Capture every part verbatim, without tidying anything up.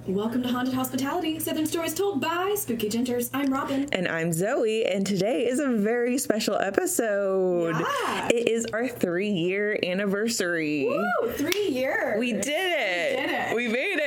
Welcome to Haunted Hospitality, Southern Stories Told by Spooky Gingers. I'm Robin. And I'm Zoe, and today is a very special episode. Yeah. It is our three-year anniversary. Woo! Three years. We did it. We did it. We made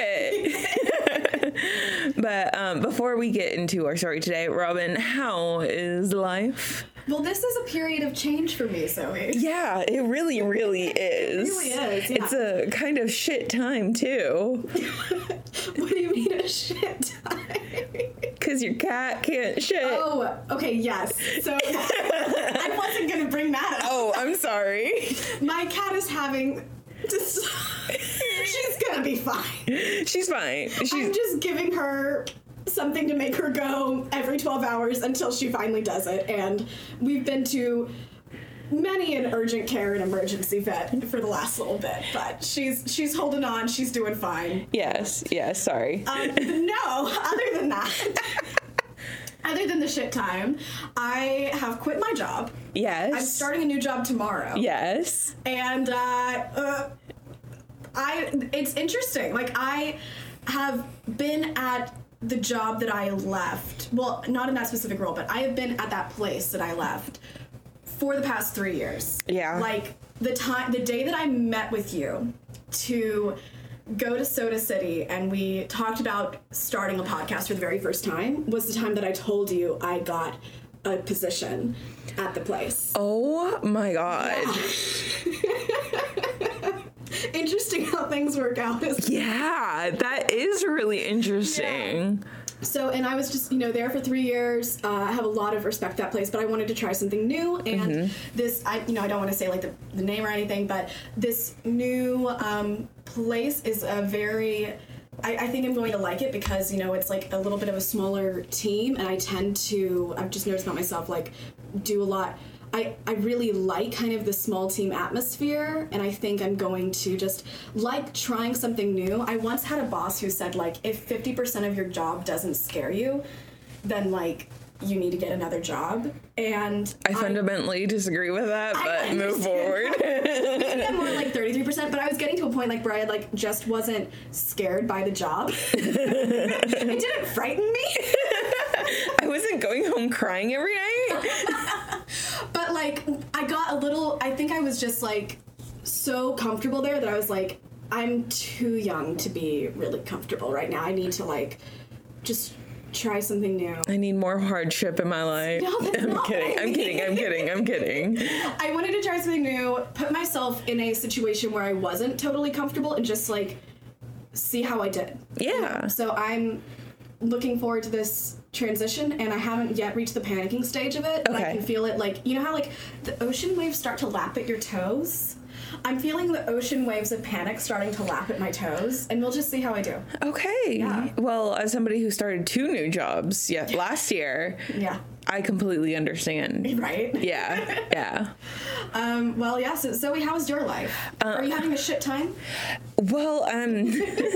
it. But um, before we get into our story today, Robin, how is life? Well, this is a period of change for me, Zoe. Yeah, it really, really is. It really is, yeah. It's a kind of shit time, too. What do you mean a shit time? Because your cat can't shit. Oh, okay, yes. So I wasn't going to bring that up. Oh, I'm sorry. My cat is having... Just, she's going to be fine. She's fine. She's... I'm just giving her... something to make her go every twelve hours until she finally does it. And we've been to many an urgent care and emergency vet for the last little bit, but she's she's holding on. She's doing fine. Yes, yes, sorry. Um, no, other than that, other than the shit time, I have quit my job. Yes. I'm starting a new job tomorrow. Yes. And uh, uh, I, it's interesting. Like, I have been at the job that I left, well, not in that specific role, but I have been at that place that I left for the past three years. Yeah. Like, the time, the day that I met with you to go to Soda City and we talked about starting a podcast for the very first time was the time that I told you I got a position at the place. Oh my God. Yeah. Interesting how things work out. Yeah, that is really interesting. Yeah. So, and I was just, you know, there for three years. Uh, I have a lot of respect for that place, but I wanted to try something new. And mm-hmm. this, I, you know, I don't want to say like the, the name or anything, but this new um, place is a very, I, I think I'm going to like it because, you know, it's like a little bit of a smaller team. And I tend to, I've just noticed about myself, like, do a lot. I, I really like kind of the small team atmosphere, and I think I'm going to just like trying something new. I once had a boss who said, like, if fifty percent of your job doesn't scare you, then, like, you need to get another job. And I fundamentally I, disagree with that, but I move forward. Maybe I'm more like thirty-three percent, but I was getting to a point, like, where I, like, just wasn't scared by the job. It didn't frighten me. I wasn't going home crying every night. But, like, I got a little, I think I was just, like, so comfortable there that I was like, I'm too young to be really comfortable right now. I need to, like, just try something new. I need more hardship in my life. No, that's I'm not kidding. I'm kidding. I'm kidding. I'm kidding. I wanted to try something new, put myself in a situation where I wasn't totally comfortable and just, like, see how I did. Yeah. So I'm looking forward to this transition, and I haven't yet reached the panicking stage of it, but okay. I can feel it, like, you know how, like, the ocean waves start to lap at your toes? I'm feeling the ocean waves of panic starting to lap at my toes, and we'll just see how I do. Okay. Yeah. Well, as somebody who started two new jobs yeah, last year, yeah, I completely understand. Right? Yeah. Yeah. Um, well, yeah, so Zoe, how was your life? Uh, Are you having a shit time? Well, um,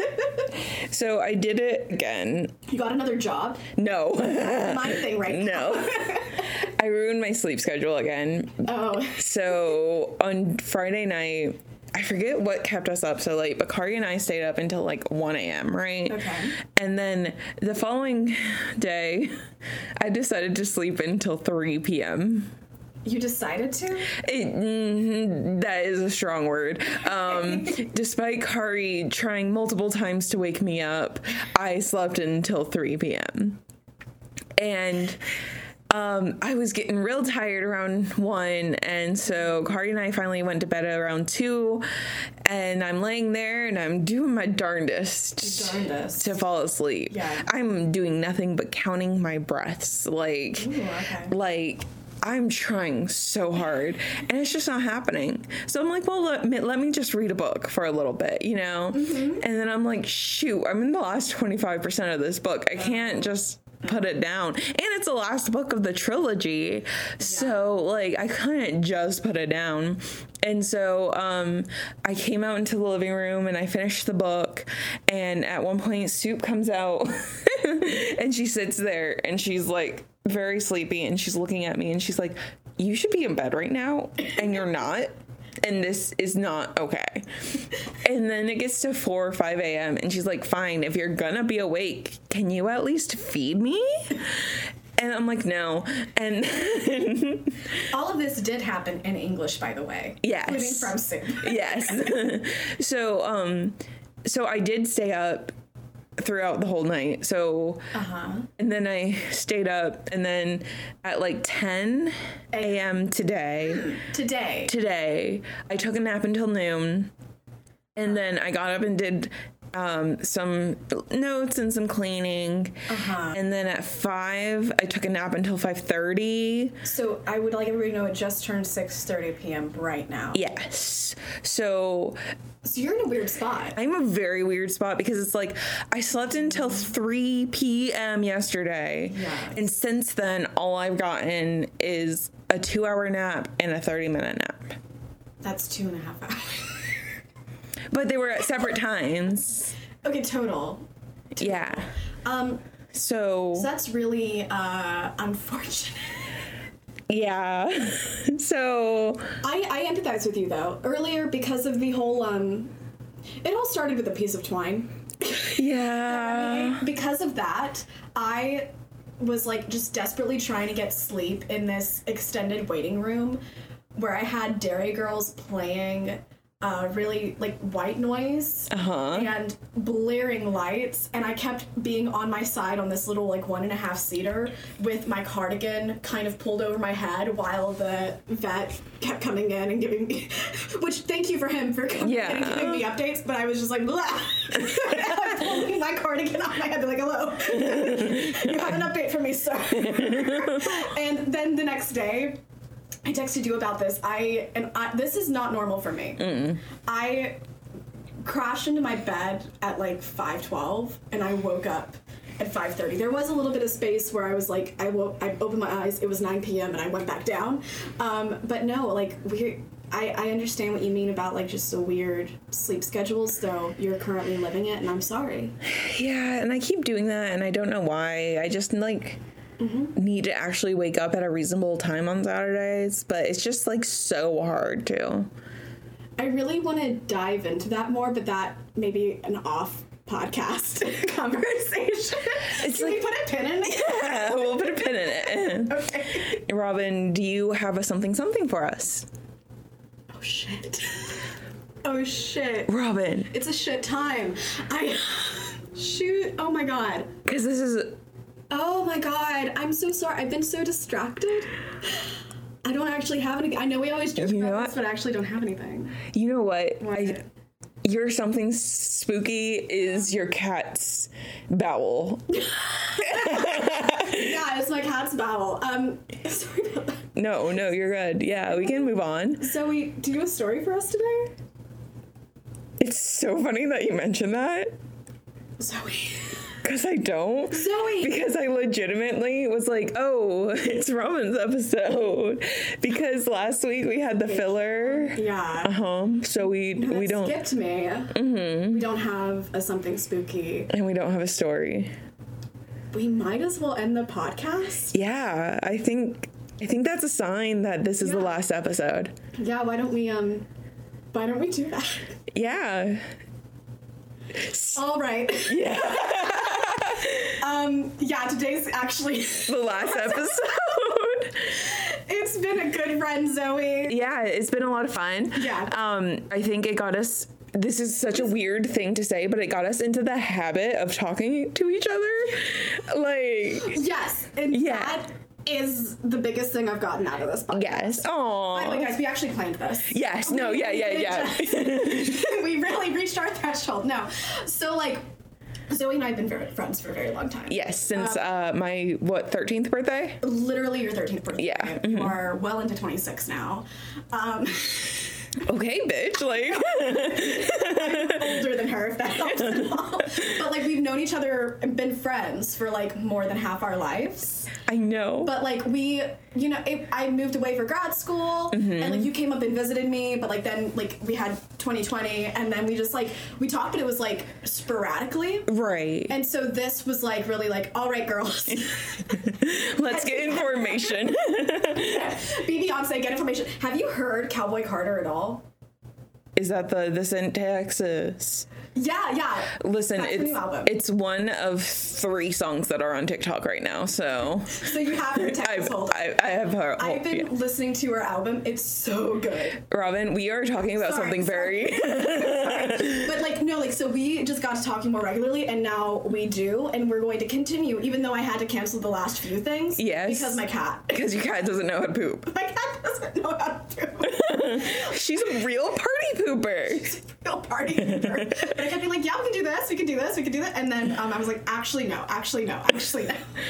so I did it again. You got another job? No. That's my thing right now. No. I ruined my sleep schedule again. Oh. So on Friday night, I forget what kept us up so late, but Kari and I stayed up until like one a.m., right? Okay. And then the following day, I decided to sleep until three p.m. You decided to? It, mm, that is a strong word. Um, despite Kari trying multiple times to wake me up, I slept until three p.m. And um, I was getting real tired around one, and so Kari and I finally went to bed at around two, and I'm laying there and I'm doing my darndest, darndest. to fall asleep. Yeah. I'm doing nothing but counting my breaths, like, Ooh, okay. like. I'm trying so hard, and it's just not happening. So I'm like, well, let me, let me just read a book for a little bit, you know? Mm-hmm. And then I'm like, shoot, I'm in the last twenty-five percent of this book. I can't just put it down. And it's the last book of the trilogy. Yeah. So, like, I couldn't just put it down. And so um, I came out into the living room, and I finished the book. And at one point, Soup comes out, and she sits there, and she's like, very sleepy, and she's looking at me and she's like, you should be in bed right now, and you're not. and this is not okay. And then it gets to four or five a.m. and she's like, fine, if you're gonna be awake, can you at least feed me? And I'm like, no. And all of this did happen in English, by the way. Yes. Including from soup. Yes. so, um, so I did stay up throughout the whole night. So, uh-huh. And then I stayed up, and then at like ten a.m. today, today, today, I took a nap until noon, and then I got up and did um, some notes and some cleaning, uh-huh. and then at five, I took a nap until five thirty. So I would like everybody to know it just turned six thirty p.m. right now. Yes. So... So you're in a weird spot. I'm a very weird spot because it's like I slept until three p.m. yesterday. Yes. And since then, all I've gotten is a two-hour nap and a thirty-minute nap. That's two and a half hours. But they were at separate times. Okay, total. total. Yeah. Um. So, so that's really uh, unfortunate. Yeah. So I, I empathize with you though. Earlier, because of the whole um it all started with a piece of twine. Yeah. Because of that, I was like just desperately trying to get sleep in this extended waiting room where I had Dairy Girls playing uh, really like white noise uh-huh. and blaring lights, and I kept being on my side on this little like one and a half seater with my cardigan kind of pulled over my head while the vet kept coming in and giving me, which thank you for him for coming yeah. in and giving me updates, but I was just like, blah. I'm pulling my cardigan off my head, be like, hello, you have an update for me, sir. And then the next day, I texted you about this. I and I, this is not normal for me. Mm. I crashed into my bed at like five twelve, and I woke up at five thirty. There was a little bit of space where I was like, I woke, I opened my eyes. It was nine p.m. and I went back down. Um, but no, like we, I, I understand what you mean about like just the weird sleep schedules. Though you're currently living it, and I'm sorry. Yeah, and I keep doing that, and I don't know why. I just like. Mm-hmm. need to actually wake up at a reasonable time on Saturdays, but it's just like so hard to. I really want to dive into that more, but that may be an off podcast conversation. It's Can like, we put a pin in it? Yeah, we'll put a pin in it. Okay. Robin, do you have a something something for us? Oh shit. Oh shit. Robin. It's a shit time. I shoot. Oh my god. Because this is. Oh my god, I'm so sorry. I've been so distracted. I don't actually have anything. I know we always joke about this, but I actually don't have anything. You know what? what? I, your something spooky is your cat's bowel. Yeah, it's my cat's bowel. Um, sorry about that. No, no, you're good. Yeah, we can move on. Zoe, do you have a story for us today? It's so funny that you mentioned that. Zoe. Because I don't. Zoe! Because I legitimately was like, oh, it's Robin's episode. Because last week we had the filler. Yeah. Uh-huh. So we no, we don't. skipped me. Mm-hmm. We don't have a something spooky. And we don't have a story. We might as well end the podcast. Yeah, I think I think that's a sign that this is yeah. the last episode. Yeah, why don't we um why don't we do that? Yeah. All right. Yeah. um, yeah, today's actually the last episode. It's been a good run, Zoe. Yeah, it's been a lot of fun. Yeah. Um, I think it got us, this is such a weird thing to say, but it got us into the habit of talking to each other. Like. Yes. And yeah. that is the biggest thing I've gotten out of this podcast. Yes. Aww. By the way, guys, we actually planned this. Yes. No. Yeah. Yeah. Yeah. We really reached our threshold. No. So like, Zoe and I have been very friends for a very long time. Yes, since um, uh, my what thirteenth birthday. Literally your thirteenth birthday. Yeah. Mm-hmm. You are well into twenty-six now. Um, okay, bitch. Like I'm older than her, if that helps at all. But like we've known each other and been friends for like more than half our lives. I know. But like we, you know, it, I moved away for grad school, mm-hmm. and like you came up and visited me. But like then like we had twenty twenty, and then we just like we talked, but it was like sporadically. Right. And so this was like really like, all right, girls, let's get information. Be Beyonce, get information. Have you heard Cowboy Carter at all? Is that the This in Texas? Yeah, yeah. Listen, That's it's it's one of three songs that are on TikTok right now. So so you have her Texas hold. I, I have her. I've been yeah. listening to her album. It's so good. Robin, we are talking about sorry, something sorry. very. But like no, like so we just got to talking more regularly, and now we do, and we're going to continue. Even though I had to cancel the last few things. Yes. Because my cat. Because your cat doesn't know how to poop. My cat doesn't know how to poop. She's a real party pooper. She's a real party pooper. But I kept being like, yeah, we can do this, we can do this, we can do that. And then um, I was like, actually, no, actually, no, actually, no.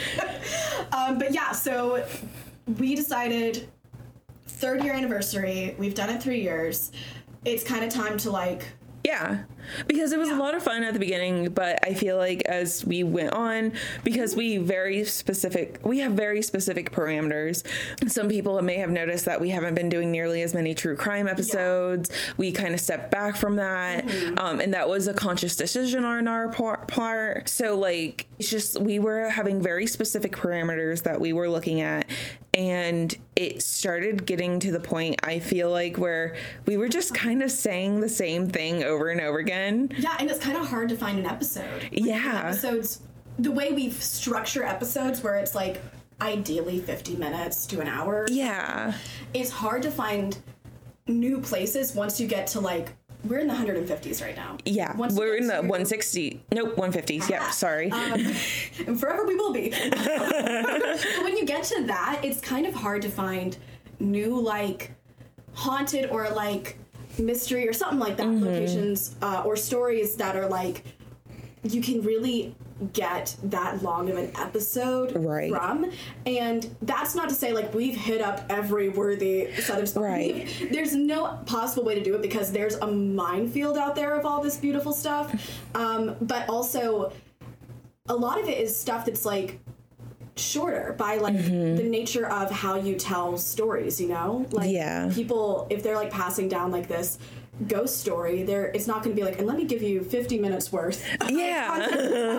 um, but yeah, so we decided third year anniversary. We've done it three years. It's kind of time to like... Yeah, because it was yeah. a lot of fun at the beginning, but I feel like as we went on, because we very specific, we have very specific parameters. Some people may have noticed that we haven't been doing nearly as many true crime episodes. Yeah. We kind of stepped back from that, mm-hmm. um, and that was a conscious decision on our part. So like, it's just, we were having very specific parameters that we were looking at, and it started getting to the point, I feel like, where we were just kind of saying the same thing over and over again. Yeah, and it's kind of hard to find an episode. Like, yeah. Episodes, the way we structure episodes where it's like ideally fifty minutes to an hour. Yeah. It's hard to find new places once you get to like, we're in the one hundred fifties right now. Yeah, once we're in the to, one sixty. Nope, one fifties. Yep, sorry. Um, and forever we will be. But when you get to that, it's kind of hard to find new, like, haunted or, like, mystery or something like that, mm-hmm. locations uh, or stories that are, like, you can really get that long of an episode right. from. And that's not to say like we've hit up every worthy Southern spot. Right. There's no possible way to do it because there's a minefield out there of all this beautiful stuff. Um, but also a lot of it is stuff that's like shorter by like mm-hmm. the nature of how you tell stories, you know? Like yeah. people, if they're like passing down like this ghost story, there it's not going to be like, and let me give you fifty minutes worth. Yeah.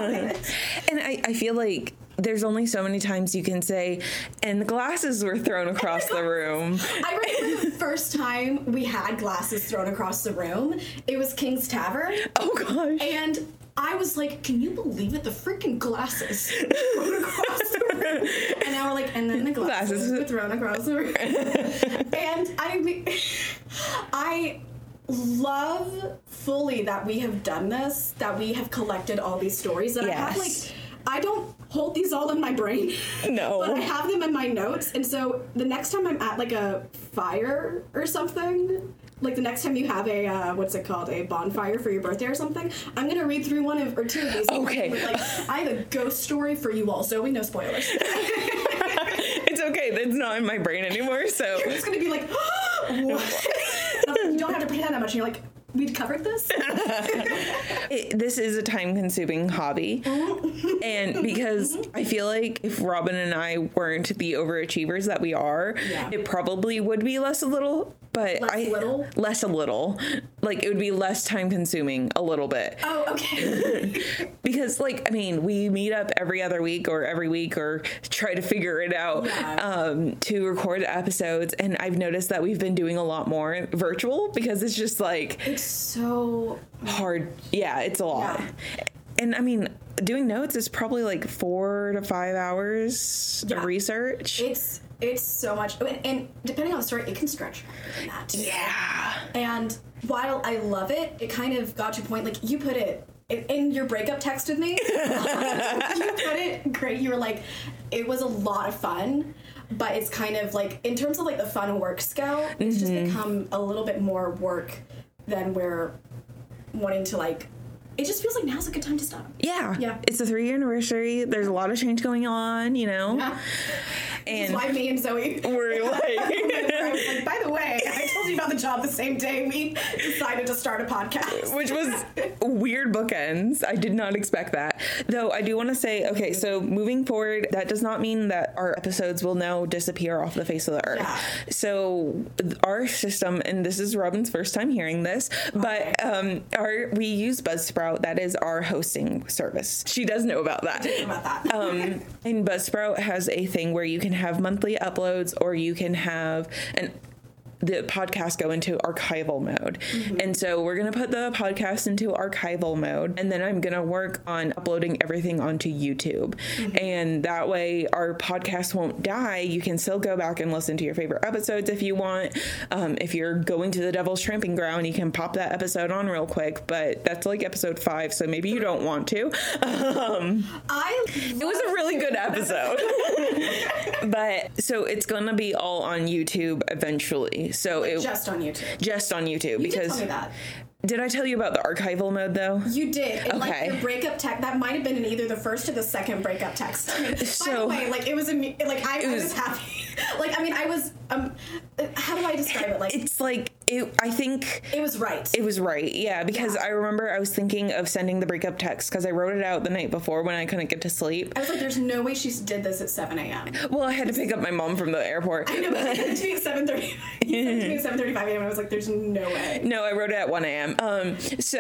And I, I feel like there's only so many times you can say, and the glasses were thrown across the room. I remember the first time we had glasses thrown across the room, it was King's Tavern. Oh gosh. And I was like, can you believe it? The freaking glasses thrown across the room. And now we're like, and then the glasses, glasses. were thrown across the room. And I mean, I love fully that we have done this, that we have collected all these stories, that yes. I have like, I don't hold these all in my brain. No. But I have them in my notes. And so the next time I'm at like a fire or something, like the next time you have a, uh, what's it called, a bonfire for your birthday or something, I'm going to read through one of, or two of these. Okay. Like, I have a ghost story for you all. Zoe, no spoilers. It's okay. That's not in my brain anymore, so. You're just going to be like, what? You don't have to pretend that much. And you're like, we'd covered this? it, this is a time-consuming hobby. And because I feel like if Robin and I weren't the overachievers that we are, yeah. it probably would be less a little, but less I little? less a little. Like it would be less time-consuming a little bit. Oh, okay. Because like, I mean, we meet up every other week or every week or try to figure it out yeah. um, to record episodes. And I've noticed that we've been doing a lot more virtual because it's just like... It's so hard. Yeah, it's a lot. Yeah. And I mean, doing notes is probably like four to five hours yeah. of research. It's it's so much, and depending on the story, it can stretch longer than that. Yeah. And while I love it, it kind of got to a point, like you put it in your breakup text with me. You put it great. You were like, it was a lot of fun. But it's kind of like, in terms of like the fun and work scale, it's mm-hmm. just become a little bit more work than we're wanting to like, it just feels like now's a good time to stop. Yeah. Yeah. It's the three year anniversary. There's a lot of change going on, you know? Yeah. And why me and Zoe we're like, I was like, by the way, I told you about the job the same day we decided to start a podcast. Which was weird bookends. I did not expect that. Though I do want to say, okay, so moving forward, that does not mean that our episodes will now disappear off the face of the earth. Yeah. So our system, and this is Robin's first time hearing this, Okay. but um, our we use Buzzsprout. That is our hosting service. She does know about that. I didn't know about that. um, and Buzzsprout has a thing where you can have monthly uploads, or you can have an the podcast go into archival mode. Mm-hmm. And so we're going to put the podcast into archival mode, and then I'm going to work on uploading everything onto YouTube. Mm-hmm. And that way our podcast won't die. You can still go back and listen to your favorite episodes if you want. Um, if you're going to the Devil's Tramping Ground, you can pop that episode on real quick, but that's like episode five, so maybe you don't want to. Um, I it was a really good episode. But so it's going to be all on YouTube eventually. So like it just on YouTube. Just on YouTube. You because did tell me that. Did I tell you about the archival mode though? You did. And Okay. like the breakup text, that might have been in either the first or the second breakup text. I mean, So- by the way, like it was, imme- like I, I was, was- happy. Like, I mean, I was, um, how do I describe it? Like, It's like it I think it was right. it was right. Yeah, because Yeah. I remember I was thinking of sending the breakup text because I wrote it out the night before when I couldn't get to sleep. I was like, there's no way she did this at seven a.m. Well, I had to pick up my mom from the airport. I know, but it was at seven thirty. You sent it to me at seven thirty-five a.m. and I was like, there's no way. No, I wrote it at one a.m. Um, so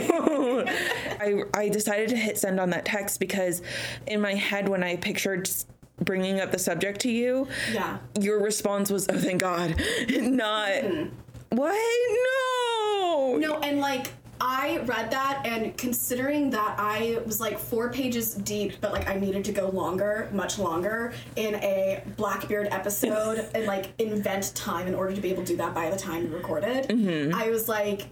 I I decided to hit send on that text because in my head when I pictured bringing up the subject to you, Yeah. your response was, "Oh, thank God," not mm. what? No, No, and like, I read that, and considering that I was like four pages deep, but like I needed to go longer, much longer, in a Blackbeard episode and like invent time in order to be able to do that by the time we recorded, mm-hmm. I was like,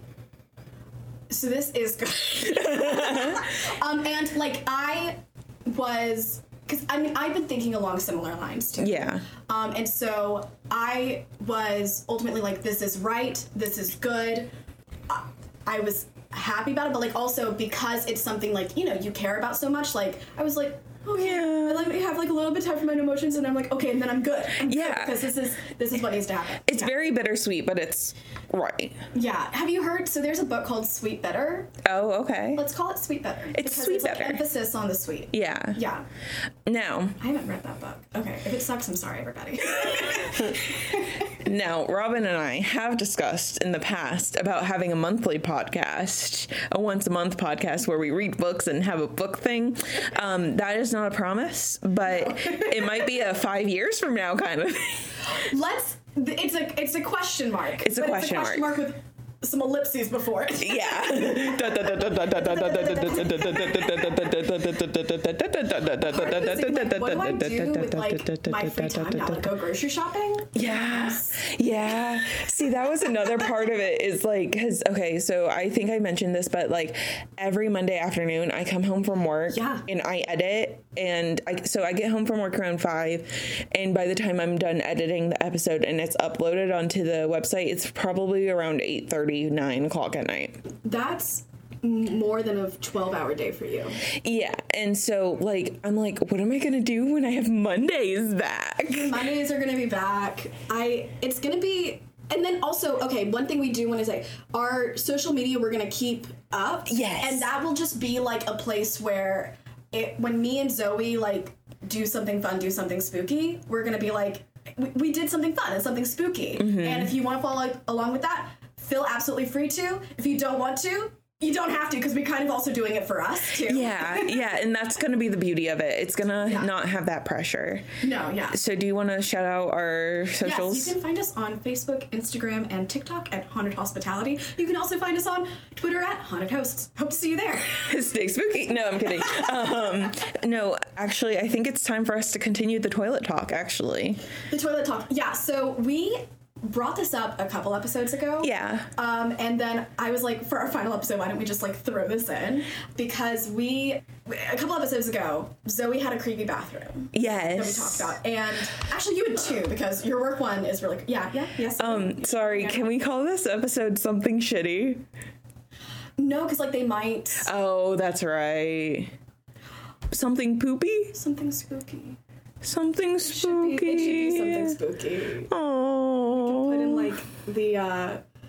so this is good. um, and like I was, because I mean, I've been thinking along similar lines too. Yeah. Um, and so I was ultimately like, this is right, this is good. I, I was happy about it, but like also because it's something like, you know, you care about so much, like I was like, okay, Yeah. I like have like a little bit of time for my emotions, and I'm like, okay, and then I'm good. I'm good, Yeah. because this is this is what needs to happen. It's yeah. very bittersweet, but it's right. Yeah. Have you heard? So there's a book called Sweet Better. Oh, okay. Let's call it Sweet Better. It's because Sweet it's like Better. emphasis on the sweet. Yeah. Yeah. Now, I haven't read that book. Okay. If it sucks, I'm sorry, everybody. now, Robin and I have discussed in the past about having a monthly podcast, a once a month podcast where we read books and have a book thing. Um, that is not a promise, but it might be a five years from now kind of thing. Let's. It's a it's a question mark. It's a but question it's a question mark. mark with some ellipses before it. Yeah. What do I do with like my free time now? Like go grocery shopping? Yeah. Yeah. See, that was another part of it is like, because, okay, so I think I mentioned this, but like every Monday afternoon I come home from work Yeah. and I edit. And I, so I get home from work around five. And by the time I'm done editing the episode and it's uploaded onto the website, it's probably around eight thirty, nine o'clock at night. That's more than a twelve hour day for you. Yeah. And so like, I'm like, what am I going to do when I have Mondays back? Mondays are going to be back. I, it's going to be, and then also, okay, one thing we do want to say, our social media we're going to keep up. Yes. And that will just be like a place where it, when me and Zoe like do something fun, do something spooky, we're going to be like, we, we did something fun and something spooky. Mm-hmm. And if you want to follow along with that, feel absolutely free to. If you don't want to, you don't have to, because we're kind of also doing it for us too. Yeah, yeah, and that's going to be the beauty of it. It's going to Yeah. not have that pressure. No, yeah. So do you want to shout out our socials? Yes, you can find us on Facebook, Instagram, and TikTok at Haunted Hospitality. You can also find us on Twitter at Haunted Hosts. Hope to see you there. Stay spooky. No, I'm kidding. um, no, actually, I think it's time for us to continue the toilet talk, actually. The toilet talk. Yeah, so we brought this up a couple episodes ago. Yeah. Um, and then I was like, for our final episode, why don't we just like throw this in? Because we, a couple episodes ago, Zoe had a creepy bathroom. Yes. That we talked about. And actually you had two, because your work one is really, yeah, yeah, yes. Um, sorry, yeah. can we call this episode something shitty? No, because like they might. Oh, that's right. Something poopy? Something spooky. Something spooky. It should be, it should be something spooky. Oh. Put in like the uh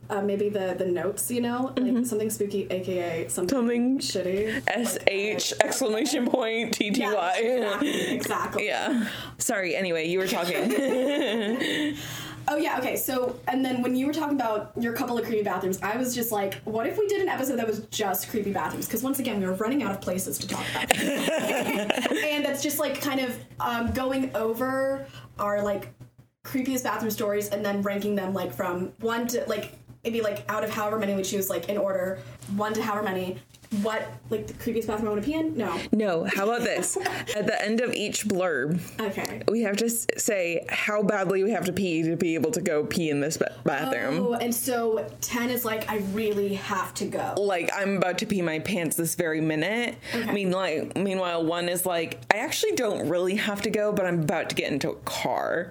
uh, maybe the, the notes, you know? Like mm-hmm. something spooky, a k a something, something shitty. S H like, exclamation point T T Y. Yeah, exactly, exactly. Yeah. Sorry, anyway, you were talking. Oh, yeah, okay, so, and then when you were talking about your couple of creepy bathrooms, I was just like, what if we did an episode that was just creepy bathrooms? Because once again, we were running out of places to talk about. And that's just, like, kind of um, going over our, like, creepiest bathroom stories and then ranking them, like, from one to, like, maybe, like, out of however many we choose, like, in order, one to however many. What, like, the creepiest bathroom I want to pee in? No. No, how about this? At the end of each blurb, okay, we have to say how badly we have to pee to be able to go pee in this bathroom. Oh, and so ten is like, I really have to go. Like, I'm about to pee my pants this very minute. Okay. I mean, like, meanwhile, one is like, I actually don't really have to go, but I'm about to get into a car.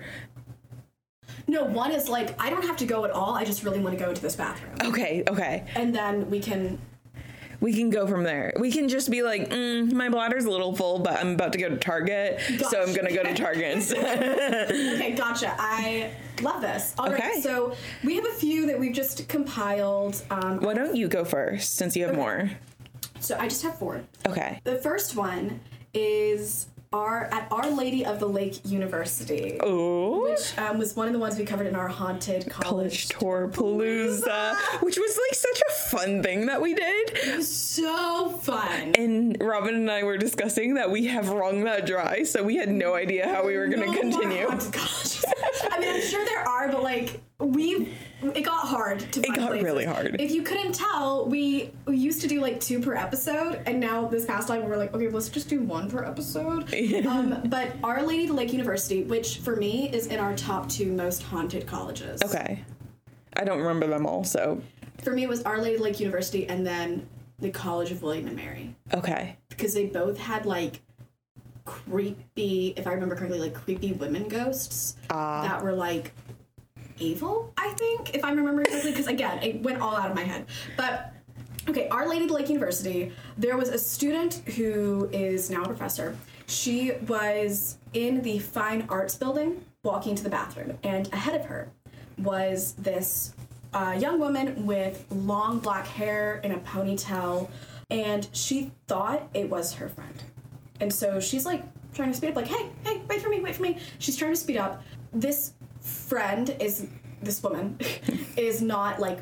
No, one is like, I don't have to go at all. I just really want to go into this bathroom. Okay, okay. And then we can... We can go from there. We can just be like, mm, my bladder's a little full, but I'm about to go to Target, gotcha. So I'm going to go to Target instead. Okay, gotcha. I love this. All okay. right, so we have a few that we've just compiled. Um, Why don't you go first, since you have okay. more? So I just have four. Okay. The first one is... Our, at Our Lady of the Lake University, Ooh. which um, was one of the ones we covered in our haunted college, college tour palooza, which was like such a fun thing that we did. It was so fun. And Robin and I were discussing that we have wrung that dry, so we had no idea how we were going to no continue. I mean, I'm sure there are, but like we, it got hard to find It got places. really hard. If you couldn't tell, we we used to do like two per episode, and now this past time we're like, okay, let's just do one per episode. Yeah. Um, but Our Lady of the Lake University, which for me is in our top two most haunted colleges. Okay, I don't remember them all, so for me it was Our Lady of the Lake University, and then the College of William and Mary. Okay, because they both had like creepy, if I remember correctly, like creepy women ghosts uh. that were like evil, I think, if I'm remembering correctly, because again, it went all out of my head. But okay, Our Lady of the Lake University, there was a student who is now a professor. She was in the fine arts building walking to the bathroom, and ahead of her was this uh, young woman with long black hair in a ponytail, and she thought it was her friend. And so she's like trying to speed up, like, hey, hey, wait for me, wait for me. She's trying to speed up. This friend is, this woman, is not like,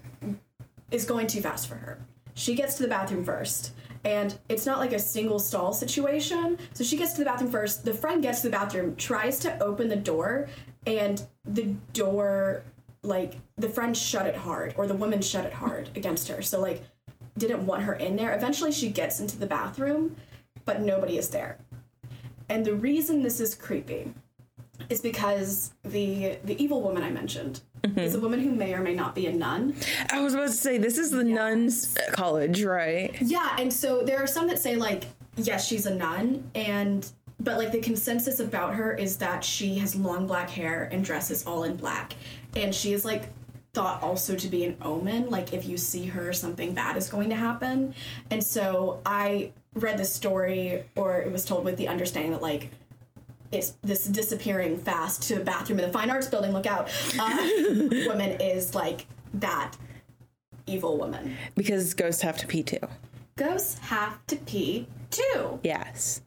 is going too fast for her. She gets to the bathroom first, and it's not like a single stall situation. So she gets to the bathroom first. The friend gets to the bathroom, tries to open the door, and the door, like, the friend shut it hard, or the woman shut it hard against her. So, like, didn't want her in there. Eventually she gets into the bathroom, but nobody is there. And the reason this is creepy is because the the evil woman I mentioned mm-hmm. is a woman who may or may not be a nun. I was about to say, this is the yes. nuns' college, right? Yeah, and so there are some that say, like, yes, she's a nun, and but, like, the consensus about her is that she has long black hair and dresses all in black. And she is, like, thought also to be an omen, like, if you see her, something bad is going to happen. And so I read this story, or it was told with the understanding that, like, it's this disappearing fast to a bathroom in the fine arts building, look out, uh, woman is, like, that evil woman. Because ghosts have to pee, too. Ghosts have to pee, too. Yes.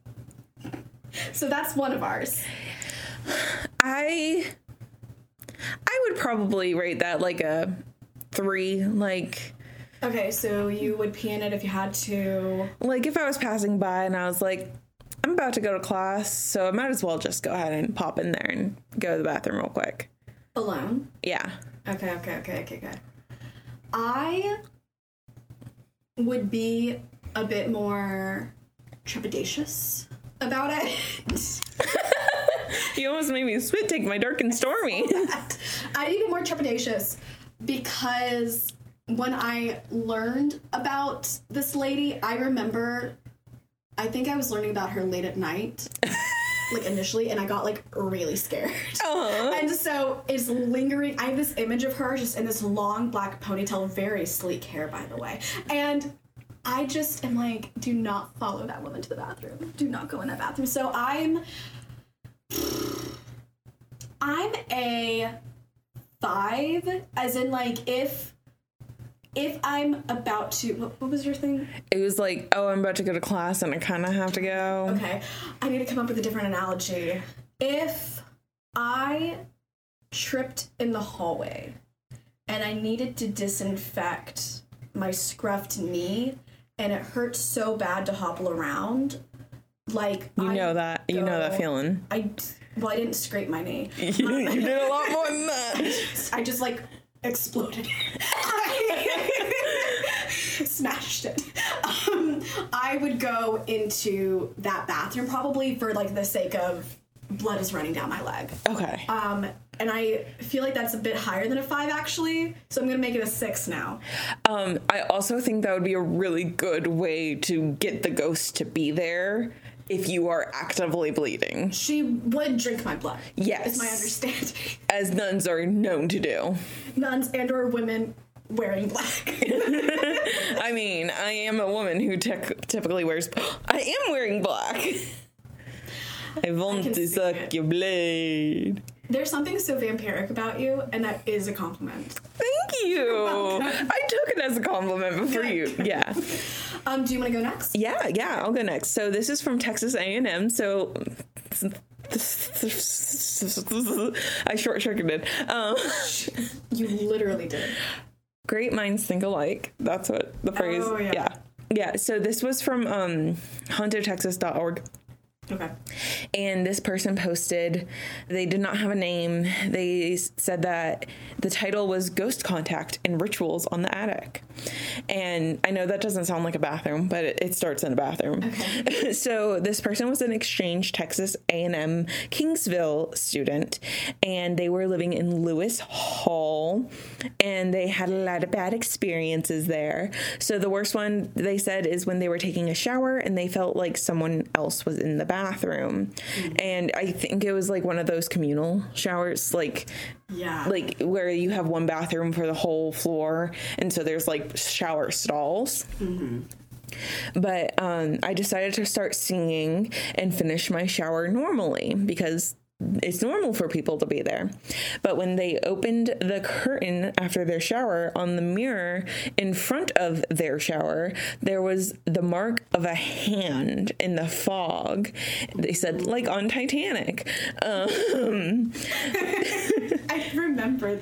So that's one of ours. I... I would probably rate that like a three, like... Okay, so you would pee in it if you had to... Like, if I was passing by and I was like, I'm about to go to class, so I might as well just go ahead and pop in there and go to the bathroom real quick. Alone? Yeah. Okay, okay, okay, okay, okay. I would be a bit more trepidatious about it. You almost made me spit take my dark and stormy. I'd be more trepidatious because when I learned about this lady, I remember, I think I was learning about her late at night, like initially, and I got like really scared. Aww. And so it's lingering. I have this image of her just in this long black ponytail, very sleek hair, by the way. And I just am like, do not follow that woman to the bathroom. Do not go in that bathroom. So I'm... I'm a five, as in, like, if if I'm about to, what, what was your thing? It was like, oh, I'm about to go to class and I kind of have to go. Okay. I need to come up with a different analogy. If I tripped in the hallway and I needed to disinfect my scruffed knee and it hurt so bad to hobble around, like you I know that you go, know that feeling. I well, I didn't scrape my knee. you, you did a lot more than that. I just like exploded. Smashed it. Um, I would go into that bathroom probably for like the sake of blood is running down my leg. Okay. Um, and I feel like that's a bit higher than a five actually, so I'm gonna make it a six now. Um, I also think that would be a really good way to get the ghost to be there if you are actively bleeding. She would drink my blood. Yes. Is my understanding. As nuns are known to do. Nuns and or women wearing black. I mean, I am a woman who te- typically wears... I am wearing black. I want I to suck it. your blade. There's something so vampiric about you, and that is a compliment. Thank you. I took it as a compliment before you. Yeah. Um, do you want to go next? Yeah, yeah, I'll go next. So this is from Texas A and M. So I short-circuited. Um, you literally did. Great minds think alike. That's what the phrase. Oh, yeah. Yeah. Yeah. So this was from um, haunted texas dot org. Okay. And this person posted, they did not have a name. They said that the title was Ghost Contact and Rituals on the Attic. And I know that doesn't sound like a bathroom, but it, it starts in a bathroom. Okay. So this person was an Exchange Texas A and M Kingsville student, and they were living in Lewis Hall, and they had a lot of bad experiences there. So the worst one, they said, is when they were taking a shower and they felt like someone else was in the bathroom. Mm. And I think it was like one of those communal showers, like yeah, like where you have one bathroom for the whole floor, and so there's like shower stalls. Mm-hmm. But um, I decided to start singing and finish my shower normally because it's normal for people to be there. But when they opened the curtain after their shower, on the mirror in front of their shower, there was the mark of a hand in the fog. They said, like on Titanic. Um, I remember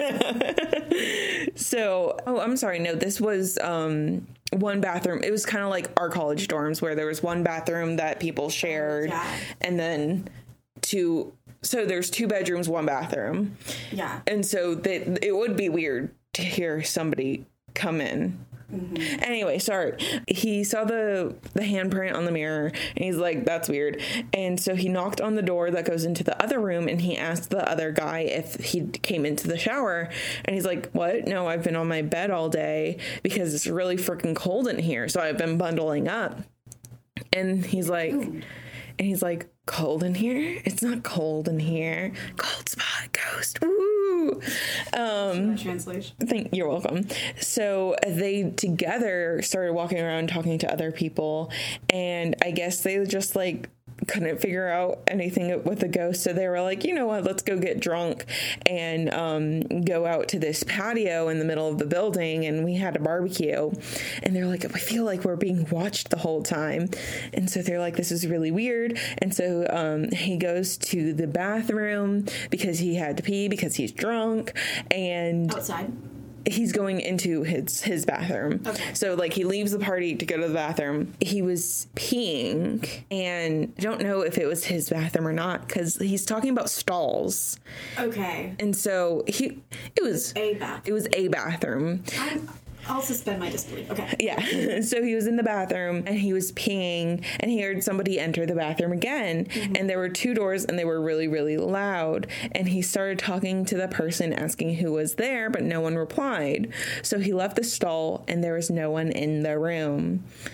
that. So, oh, I'm sorry. No, this was... Um, one bathroom. It was kind of like our college dorms where there was one bathroom that people shared, yeah. and then two. So there's two bedrooms, one bathroom. Yeah. And so that it would be weird to hear somebody come in. Mm-hmm. Anyway, sorry. He saw the the handprint on the mirror and he's like, that's weird. And so he knocked on the door that goes into the other room and he asked the other guy if he came into the shower. And he's like, what? No, I've been on my bed all day because it's really freaking cold in here. So I've been bundling up. And he's like, Ooh. and he's like, cold in here? It's not cold in here. Cold spot ghost. Woo! Um, translation. Thank you're welcome. So they together started walking around talking to other people, and I guess they just like couldn't figure out anything with the ghost, so they were like, you know what, let's go get drunk and um go out to this patio in the middle of the building, and we had a barbecue. And they're like, we feel like we're being watched the whole time. And so they're like, this is really weird. And so um he goes to the bathroom because he had to pee because he's drunk, and outside he's going into his his bathroom. Okay. So like he leaves the party to go to the bathroom. He was peeing, and I don't know if it was his bathroom or not because he's talking about stalls. Okay. And so he it was a bathroom. It was a bathroom. I'm, I'll suspend my disbelief. Okay. Yeah. So he was in the bathroom and he was peeing, and he heard somebody enter the bathroom again. Mm-hmm. And there were two doors and they were really, really loud. And he started talking to the person asking who was there, but no one replied. So he left the stall and there was no one in the room.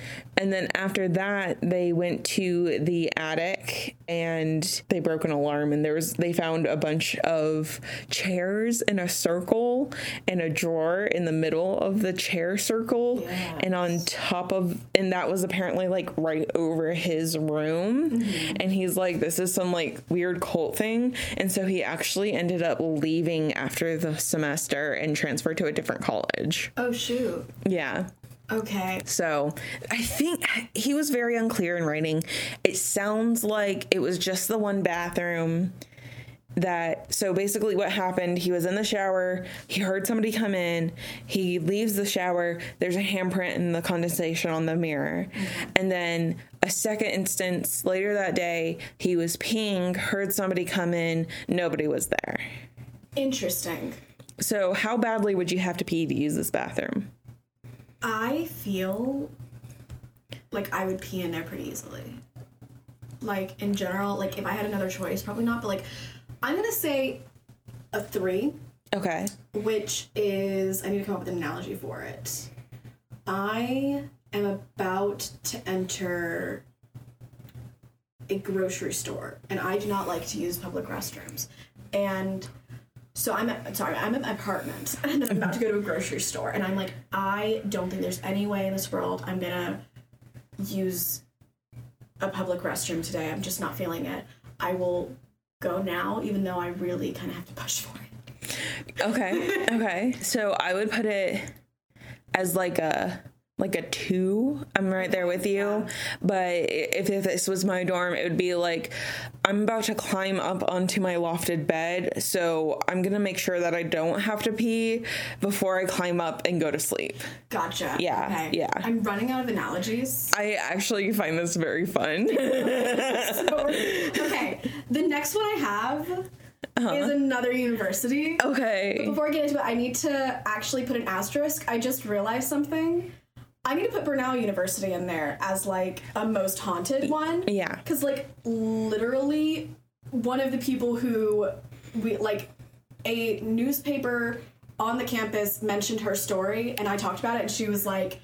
And then after that, they went to the attic and they broke an alarm, and there was they found a bunch of chairs in a circle and a drawer in the middle of the chair circle. Yes. And on top of, and that was apparently like right over his room. Mm-hmm. And he's like, this is some like weird cult thing. And so he actually ended up leaving after the semester and transferred to a different college. Oh, shoot. Yeah. Okay. So I think he was very unclear in writing. It sounds like it was just the one bathroom that, so basically what happened, he was in the shower, he heard somebody come in, he leaves the shower, there's a handprint in the condensation on the mirror. Mm-hmm. And then a second instance later that day, he was peeing, heard somebody come in, nobody was there. Interesting. So how badly would you have to pee to use this bathroom? I feel like I would pee in there pretty easily. Like, in general, like, if I had another choice, probably not, but, like, I'm gonna say a three. Okay. Which is, I need to come up with an analogy for it. I am about to enter a grocery store, and I do not like to use public restrooms. And so I'm at, sorry, I'm at my apartment, and then I'm about to go to a grocery store, and I'm like, I don't think there's any way in this world I'm gonna use a public restroom today. I'm just not feeling it. I will go now, even though I really kind of have to push for it. Okay, okay. So I would put it as like a like a two. I'm right there with you. Yeah. But if, if this was my dorm, it would be like, I'm about to climb up onto my lofted bed, so I'm going to make sure that I don't have to pee before I climb up and go to sleep. Gotcha. Yeah, okay. yeah. I'm running out of analogies. I actually find this very fun. so, okay, the next one I have uh-huh. is another university. Okay. But before I get into it, I need to actually put an asterisk. I just realized something. I need to put Brenau University in there as, like, a most haunted one. Yeah. Because, like, literally, one of the people who, we like, a newspaper on the campus mentioned her story, and I talked about it, and she was like,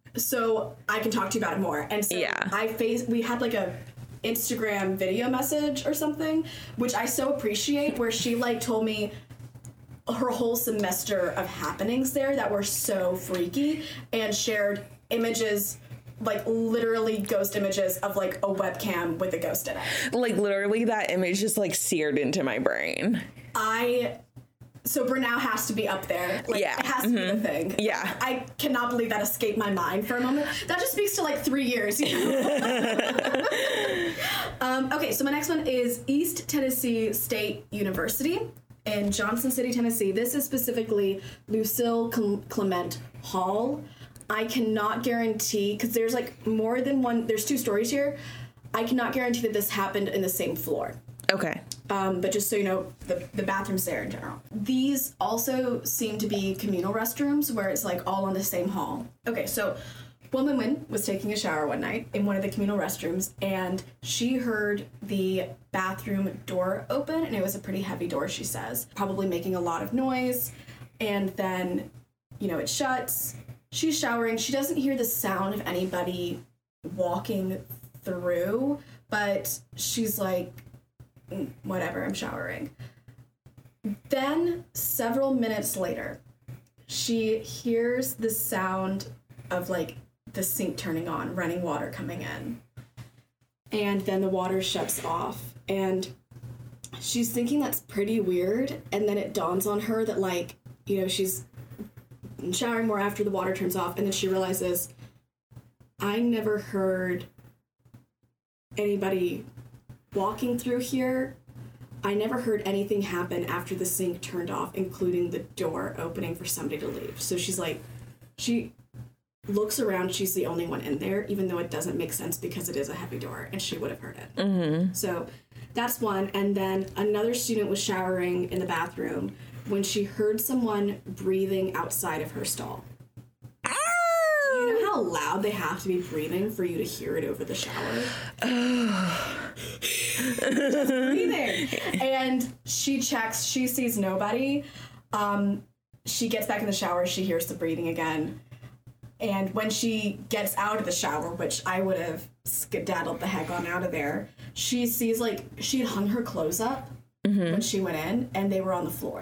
so I can talk to you about it more. And so yeah. I faced, we had, like, a Instagram video message or something, which I so appreciate, where she, like, told me her whole semester of happenings there that were so freaky, and shared images, like literally ghost images of like a webcam with a ghost in it. Like literally that image just like seared into my brain. I so Brenau has to be up there. Like, yeah. It has to mm-hmm. be the thing. Yeah. I cannot believe that escaped my mind for a moment. That just speaks to like three years. You know? um, okay, so my next one is East Tennessee State University in Johnson City, Tennessee. This is specifically Lucille Clement Hall. I cannot guarantee, because there's like more than one, there's two stories here. I cannot guarantee that this happened in the same floor. Okay. Um, but just so you know, the, the bathrooms there in general. These also seem to be communal restrooms where it's like all on the same hall. Okay, so Woman Wynn was taking a shower one night in one of the communal restrooms, and she heard the bathroom door open, and it was a pretty heavy door, she says, probably making a lot of noise. And then, you know, it shuts. She's showering. She doesn't hear the sound of anybody walking through, but she's like, whatever, I'm showering. Then, several minutes later, she hears the sound of, like, the sink turning on, running water coming in. And then the water shuts off. And she's thinking that's pretty weird. And then it dawns on her that, like, you know, she's showering more after the water turns off. And then she realizes, I never heard anybody walking through here. I never heard anything happen after the sink turned off, including the door opening for somebody to leave. So she's like, she looks around, she's the only one in there, even though it doesn't make sense because it is a heavy door, and she would have heard it. Mm-hmm. So that's one. And then another student was showering in the bathroom when she heard someone breathing outside of her stall. Do you know how loud they have to be breathing for you to hear it over the shower? Just breathing. And she checks, she sees nobody. Um, she gets back in the shower, she hears the breathing again. and when she gets out of the shower, which I would have skedaddled the heck on out of there, she sees, like, she had hung her clothes up mm-hmm. when she went in, and they were on the floor.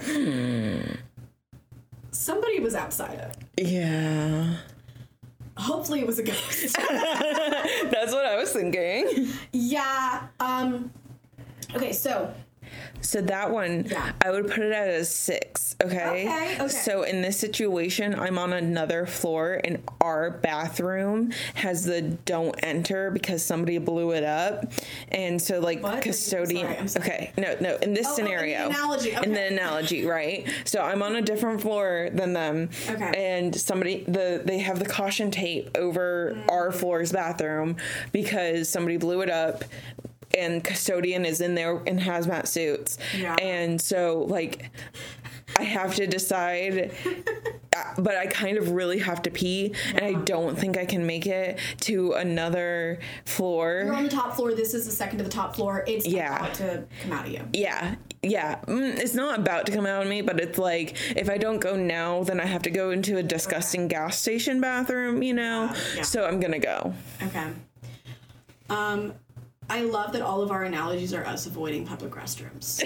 Somebody was outside it. Yeah. Hopefully it was a ghost. That's what I was thinking. Yeah. Um, okay, so... So that one, yeah. I would put it at a six, okay? Okay, okay. So in this situation, I'm on another floor, and our bathroom has the don't enter because somebody blew it up. And so, like, what? custodian... I'm sorry, I'm sorry. Okay, no, no, in this oh, scenario. Oh, in the analogy, okay. In the analogy, right? So I'm on a different floor than them. Okay. And somebody, the they have the caution tape over mm. our floor's bathroom because somebody blew it up. And custodian is in there in hazmat suits. Yeah. And so, like, I have to decide, but I kind of really have to pee, yeah. and I don't think I can make it to another floor. You're on the top floor. This is the second to the top floor. It's yeah. about to come out of you. Yeah. Yeah. It's not about to come out of me, but it's like, if I don't go now, then I have to go into a disgusting okay. gas station bathroom, you know? Yeah. Yeah. So I'm going to go. Okay. Um... I love that all of our analogies are us avoiding public restrooms.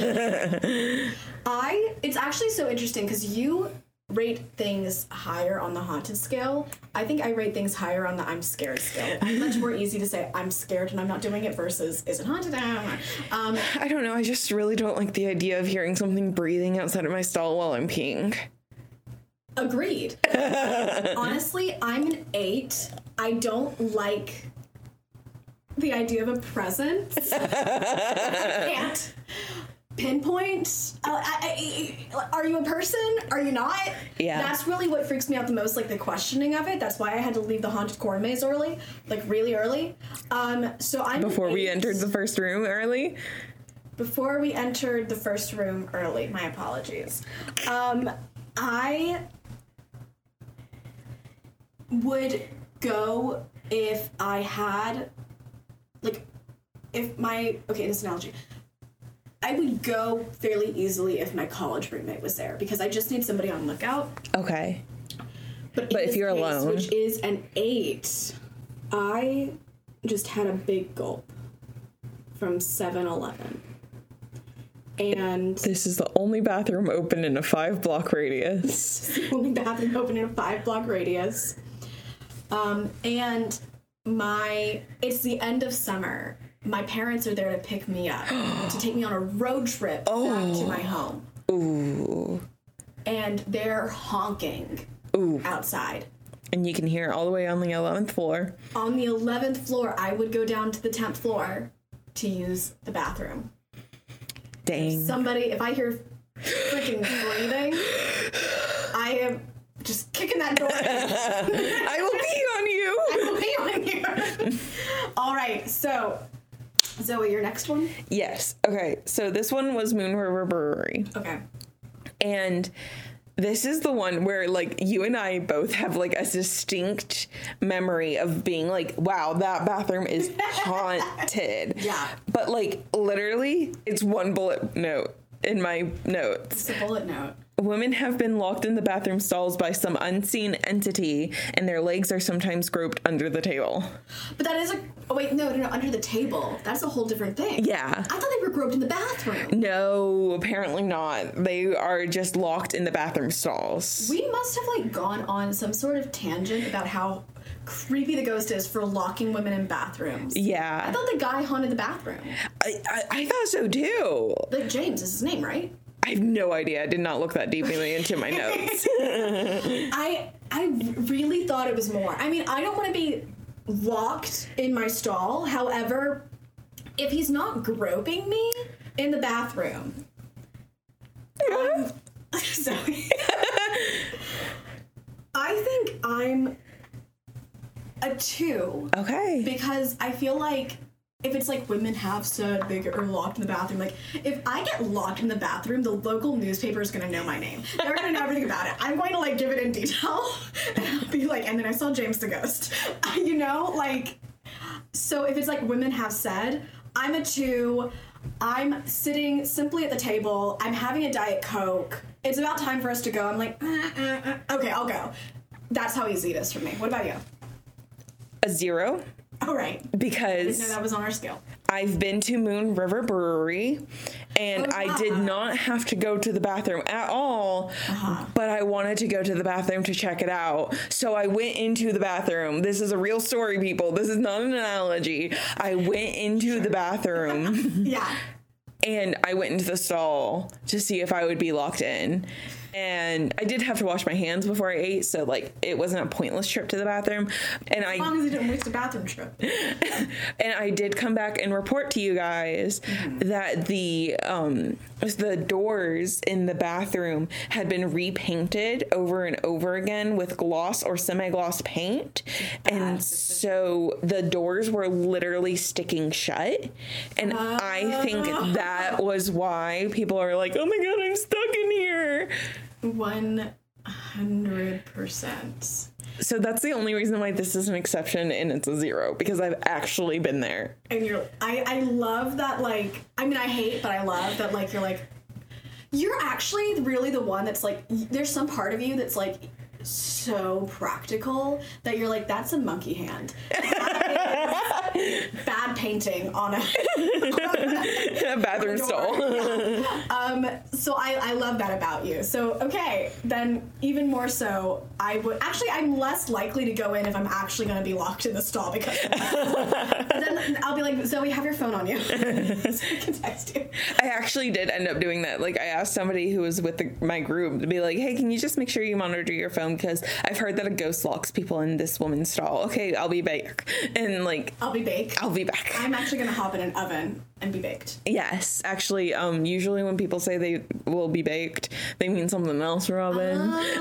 I, it's actually so interesting because you rate things higher on the haunted scale. I think I rate things higher on the I'm scared scale. It's much more easy to say I'm scared and I'm not doing it versus is it haunted? Um, I don't know. I just really don't like the idea of hearing something breathing outside of my stall while I'm peeing. Agreed. Honestly, I'm an eight. I don't like... the idea of a presence. I can't pinpoint. Uh, I, I, are you a person? Are you not? Yeah. That's really what freaks me out the most, like the questioning of it. That's why I had to leave the haunted corn maze early, like really early. Um, so I'm before we entered the first room early. Before we entered the first room early. My apologies. Um, I would go if I had. Like, if my... Okay, in this analogy. I would go fairly easily if my college roommate was there, because I just need somebody on lookout. Okay. But, but if you're case, alone... which is an eight, I just had a big gulp from seven eleven. And... This is the only bathroom open in a five-block radius. This is the only bathroom open in a five-block radius. Um, and... My, it's the end of summer. My parents are there to pick me up, to take me on a road trip oh. back to my home. Ooh. And they're honking Ooh. outside. And you can hear it all the way on the eleventh floor. On the eleventh floor, I would go down to the tenth floor to use the bathroom. Dang. If somebody, if I hear freaking breathing, I am... just kicking that door. I will pee on you. I will pee on you. All right, so Zoe, your next one? Yes. Okay, so this one was Moon River Brewery. Okay. And this is the one where, like, you and I both have, like, a distinct memory of being like, wow, that bathroom is haunted. Yeah. But, like, literally, it's one bullet note in my notes. It's a bullet note. Women have been locked in the bathroom stalls by some unseen entity, and their legs are sometimes groped under the table. But that is a... Oh, wait, no, no, no, under the table. That's a whole different thing. Yeah. I thought they were groped in the bathroom. No, apparently not. They are just locked in the bathroom stalls. We must have, like, gone on some sort of tangent about how creepy the ghost is for locking women in bathrooms. Yeah. I thought the guy haunted the bathroom. I, I, I thought so, too. Like, James is his name, right? I have no idea. I did not look that deeply into my notes. I I really thought it was more. I mean, I don't want to be locked in my stall. However, if he's not groping me in the bathroom, yeah. um, sorry. I think I'm a two. Okay. Because I feel like if it's like women have said they get locked in the bathroom, like if I get locked in the bathroom, the local newspaper is going to know my name. They're going to know everything about it. I'm going to like give it in detail and I'll be like, and then I saw James the ghost, you know, like, so if it's like women have said, I'm a two, I'm sitting simply at the table, I'm having a Diet Coke, it's about time for us to go. I'm like, uh, uh, uh, okay, I'll go. that's how easy it is for me. What about you? A zero. Oh, right. Because I didn't know that was on our scale. I've been to Moon River Brewery, and oh, I did not have to go to the bathroom at all, uh-huh. but I wanted to go to the bathroom to check it out. So I went into the bathroom. This is a real story, people. This is not an analogy. I went into sure. the bathroom. yeah. And I went into the stall to see if I would be locked in. And I did have to wash my hands before I ate, so, like, it wasn't a pointless trip to the bathroom. And as I, long as you didn't waste a bathroom trip. And I did come back and report to you guys mm-hmm. that the um, the doors in the bathroom had been repainted over and over again with gloss or semi-gloss paint. And so the doors were literally sticking shut. And uh, I think that was why people are like, oh my God, I'm stuck in here. one hundred percent. So that's the only reason why this is an exception and it's a zero, because I've actually been there. And you're, I, I love that, like, I mean, I hate, but I love that, like, you're like, you're actually really the one that's like, there's some part of you that's like so practical that you're like, that's a monkey hand. Bad painting on a, on a bathroom stall. Yeah. Um, so I, I love that about you. So, okay, then even more so, I would, actually, I'm less likely to go in if I'm actually going to be locked in the stall because then I'll be like, Zoe, have your phone on you. So I can text you. I actually did end up doing that. Like, I asked somebody who was with the, my group to be like, hey, can you just make sure you monitor your phone? Because I've heard that a ghost locks people in this woman's stall. Okay, I'll be back. And, like... I'll be baked. I'll be back. I'm actually going to hop in an oven and be baked. Yes. Actually, um, usually when people say they will be baked, they mean something else, Robin.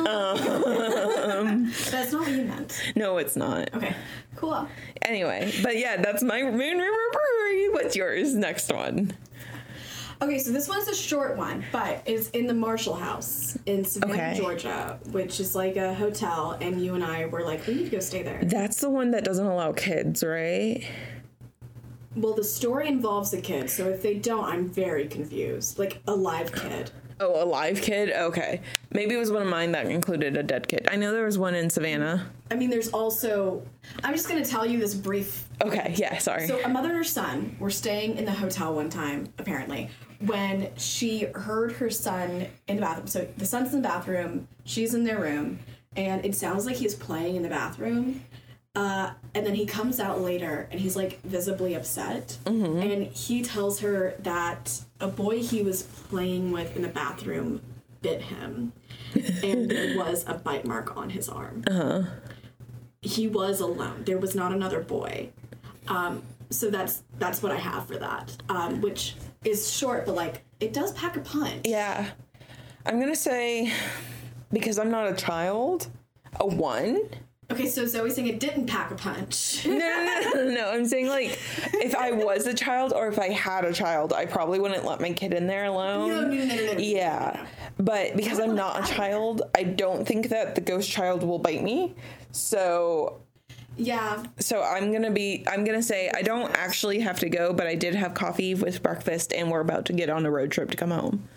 Oh. Um, that's not what you meant. No, it's not. Okay, cool. Anyway, but yeah, that's my Moon River Brewery. What's yours? Next one. Okay, so this one's a short one, but it's in the Marshall House in Savannah, okay. Georgia, which is like a hotel, and you and I were like, we need to go stay there. That's the one that doesn't allow kids, right? Well, the story involves a kid, so if they don't, I'm very confused. Like, a live kid. Oh, a live kid? Okay. Maybe it was one of mine that included a dead kid. I know there was one in Savannah. I mean, there's also... I'm just going to tell you this brief... Okay, yeah, sorry. So a mother and her son were staying in the hotel one time, apparently, when she heard her son in the bathroom. So the son's in the bathroom, she's in their room, and it sounds like he's playing in the bathroom. Uh, and then he comes out later, and he's, like, visibly upset. Mm-hmm. And he tells her that a boy he was playing with in the bathroom bit him. And there was a bite mark on his arm. Uh-huh. He was alone. There was not another boy. Um, so that's that's what I have for that, um, which is short, but, like, it does pack a punch. Yeah. I'm going to say, because I'm not a child, a one... Okay, so Zoe's saying it didn't pack a punch. no, no, no, no, no. I'm saying, like, if I was a child or if I had a child, I probably wouldn't let my kid in there alone. No, no, no, no, no. Yeah. No, no. But because I'm not a child, I don't think that the ghost child will bite me. So... Yeah. So I'm going to be... I'm going to say I don't actually have to go, but I did have coffee with breakfast, and we're about to get on a road trip to come home.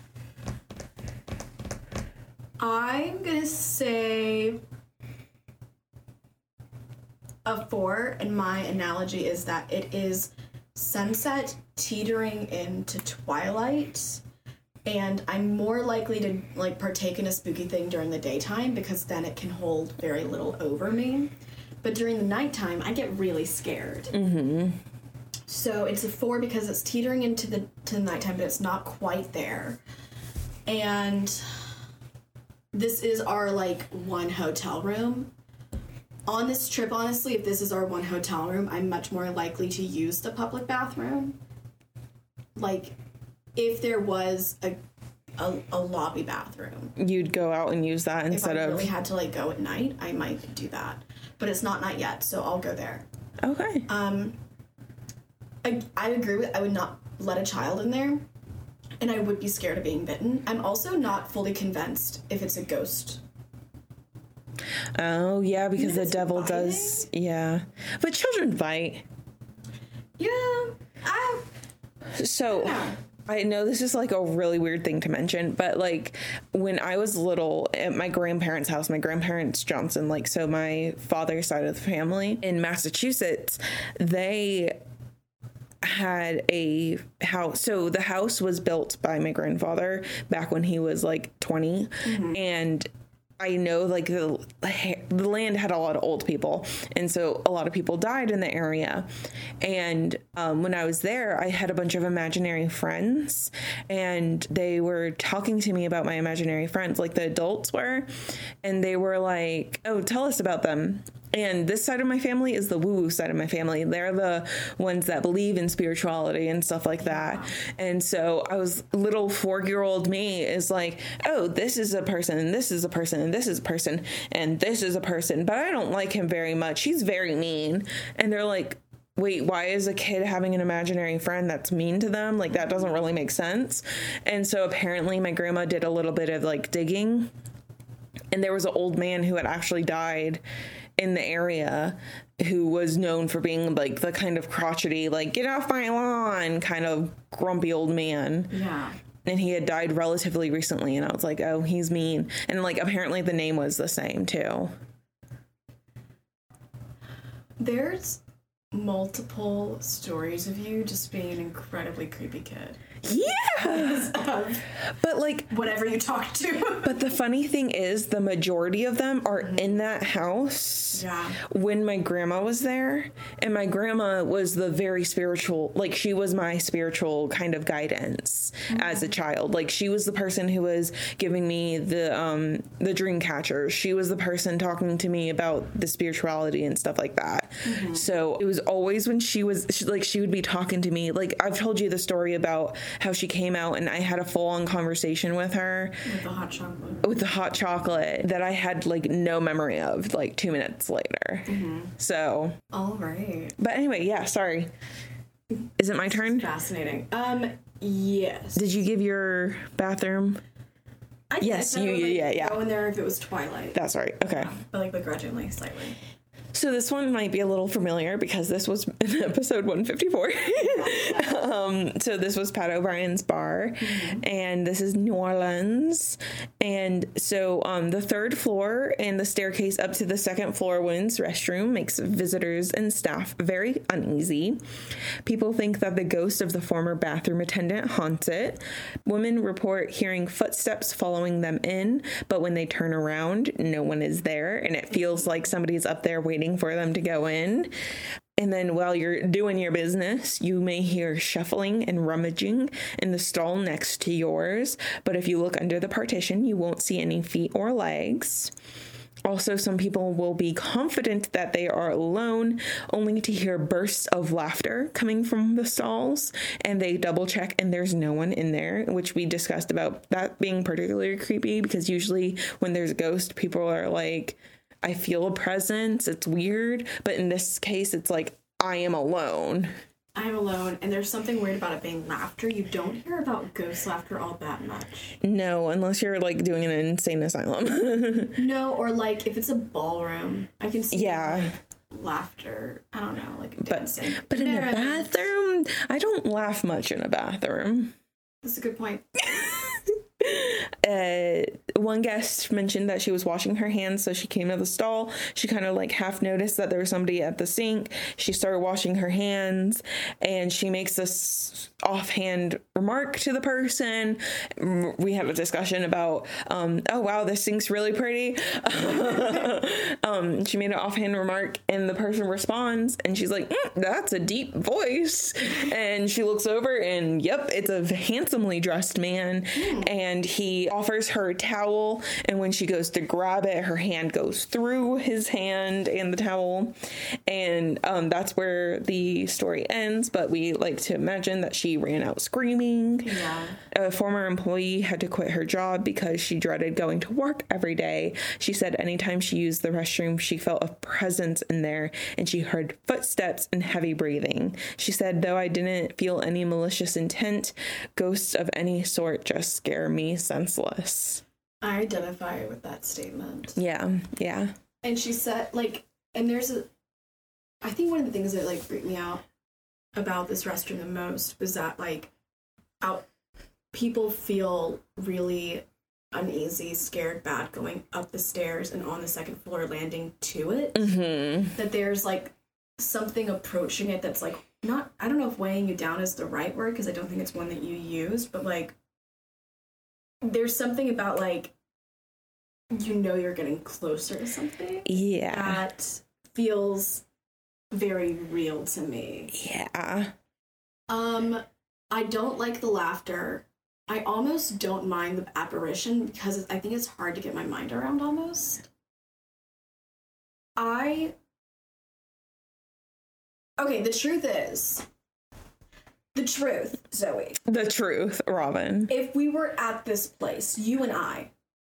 I'm going to say... a four, and my analogy is that it is sunset teetering into twilight, and I'm more likely to, like, partake in a spooky thing during the daytime because then it can hold very little over me. But during the nighttime, I get really scared. Mm-hmm. So it's a four because it's teetering into the to the nighttime, but it's not quite there. And this is our, like, one hotel room. On this trip, honestly, if this is our one hotel room, I'm much more likely to use the public bathroom. Like, if there was a a, a lobby bathroom. You'd go out and use that instead of... If I really had to, like, go at night, I might do that. But it's not night yet, so I'll go there. Okay. Um, I, I agree with... I would not let a child in there, and I would be scared of being bitten. I'm also not fully convinced if it's a ghost. Oh, yeah, because you know, the devil biting? does, yeah. But children bite. Yeah, I... So, I I know this is like a really weird thing to mention, but like when I was little at my grandparents' house, my grandparents Johnson, like so my father's side of the family in Massachusetts, they had a house. So the house was built by my grandfather back when he was like twenty. Mm-hmm. And I know like the, the land had a lot of old people. And so a lot of people died in the area. And um, when I was there, I had a bunch of imaginary friends and they were talking to me about my imaginary friends, like the adults were. And they were like, oh, tell us about them. And this side of my family is the woo-woo side of my family. They're the ones that believe in spirituality and stuff like that. And so I was little four-year-old me is like, oh, this is a person and this is a person and this is a person and this is a person. But I don't like him very much. He's very mean. And they're like, wait, why is a kid having an imaginary friend that's mean to them? Like, that doesn't really make sense. And so apparently my grandma did a little bit of like digging. And there was an old man who had actually died in the area who was known for being like the kind of crotchety, like get off my lawn kind of grumpy old man. Yeah. And he had died relatively recently. And I was like, oh, he's mean. And like, apparently the name was the same too. There's multiple stories of you just being an incredibly creepy kid. Yeah. But like whatever you talk to. But the funny thing is the majority of them are mm-hmm. in that house yeah. when my grandma was there. And my grandma was the very spiritual, like she was my spiritual kind of guidance mm-hmm. as a child. Like she was the person who was giving me the um the dream catchers. She was the person talking to me about the spirituality and stuff like that. Mm-hmm. So it was always when she was she, like she would be talking to me. Like I've told you the story about how she came out and I had a full-on conversation with her with the hot chocolate with the hot chocolate that I had like no memory of like two minutes later. Mm-hmm. So all right, but anyway, yeah, sorry, is it my turn? Fascinating. Um yes, did you give your bathroom? I yes you would, like, yeah yeah go in there if it was Twilight. That's right. Okay. Yeah, but like begrudgingly slightly. So this one might be a little familiar because this was in episode one fifty-four. um, so this was Pat O'Brien's bar, mm-hmm. and this is New Orleans. And so um, the third floor and the staircase up to the second floor women's restroom makes visitors and staff very uneasy. People think that the ghost of the former bathroom attendant haunts it. Women report hearing footsteps following them in, but when they turn around, no one is there, and it feels like somebody's up there waiting for them to go in. And then while you're doing your business, you may hear shuffling and rummaging in the stall next to yours. But if you look under the partition, you won't see any feet or legs. Also, some people will be confident that they are alone, only to hear bursts of laughter coming from the stalls, and they double check and there's no one in there, which we discussed about that being particularly creepy because usually when there's a ghost, people are like, I feel a presence, it's weird, but in this case, it's like, I am alone. I'm alone, and there's something weird about it being laughter. You don't hear about ghost laughter all that much. No, unless you're, like, doing an insane asylum. No, or, like, if it's a ballroom, I can see, yeah. like, laughter. I don't know, like, dancing. But, but in a bathroom, I don't laugh much in a bathroom. That's a good point. Uh, one guest mentioned that she was washing her hands, so she came to the stall. She kind of like half noticed that there was somebody at the sink. She started washing her hands, and she makes this offhand remark to the person. We had a discussion about, um, oh wow, this sink's really pretty. um, she made an offhand remark, and the person responds, and she's like, mm, that's a deep voice. And she looks over, and yep, it's a handsomely dressed man, mm. and he offers her a towel, and when she goes to grab it, her hand goes through his hand and the towel, and um, that's where the story ends. But we like to imagine that she ran out screaming. Yeah. A former employee had to quit her job because she dreaded going to work every day. She said anytime she used the restroom, she felt a presence in there, and she heard footsteps and heavy breathing. She said, though I didn't feel any malicious intent, ghosts of any sort just scare me senseless. I identify with that statement. Yeah, yeah. And she said, like, and there's a, I think one of the things that, like, freaked me out about this restroom the most was that, like, out, people feel really uneasy, scared, bad going up the stairs and on the second floor landing to it. Mm-hmm. That there's like something approaching it that's like not, I don't know if weighing you down is the right word because I don't think it's one that you use, but like there's something about like you know you're getting closer to something. Yeah. That feels very real to me. Yeah. Um, I don't like the laughter. I almost don't mind the apparition because I think it's hard to get my mind around almost. I... Okay, the truth is... The truth, Zoe. The truth, Robin. If we were at this place, you and I,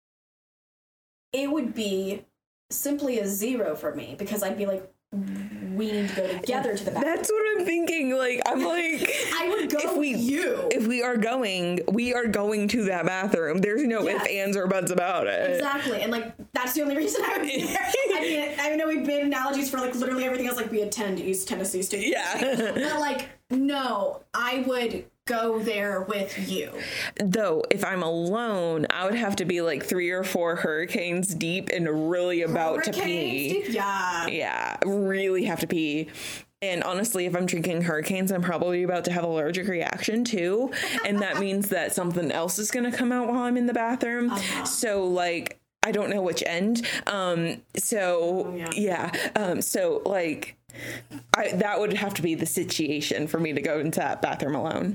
it would be simply a zero for me because I'd be like, we need to go together to the bathroom. That's what I'm thinking. Like, I'm like, I would go if we, with you. If we are going, we are going to that bathroom. There's no Yes. ifs, ands, or buts about it. Exactly. And like, that's the only reason I would be there. I mean, I know we've made analogies for like literally everything else. Like, we attend East Tennessee State. Yeah. But like, no, I would go there with you. Though, if I'm alone, I would have to be like three or four hurricanes deep and really about to pee. Deep? Yeah. Yeah, really have to pee. And honestly, if I'm drinking Hurricanes, I'm probably about to have an allergic reaction too. And that means that something else is going to come out while I'm in the bathroom. Uh-huh. So like, I don't know which end. Um, so oh, yeah. yeah. Um, so like, I, that would have to be the situation for me to go into that bathroom alone.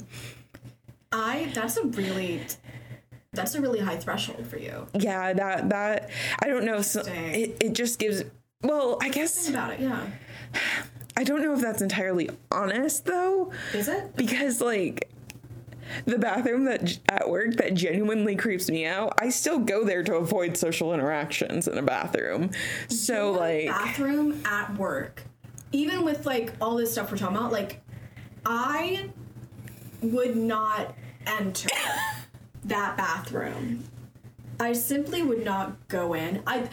I, that's a really, that's a really high threshold for you. Yeah, that, that, I don't know. So it, it just gives, well, I guess. Think about it, yeah. I don't know if that's entirely honest though. Is it? Because like, the bathroom that at work that genuinely creeps me out, I still go there to avoid social interactions in a bathroom. So Your like bathroom at work, even with like all this stuff we're talking about, like I would not enter that bathroom. I simply would not go in. I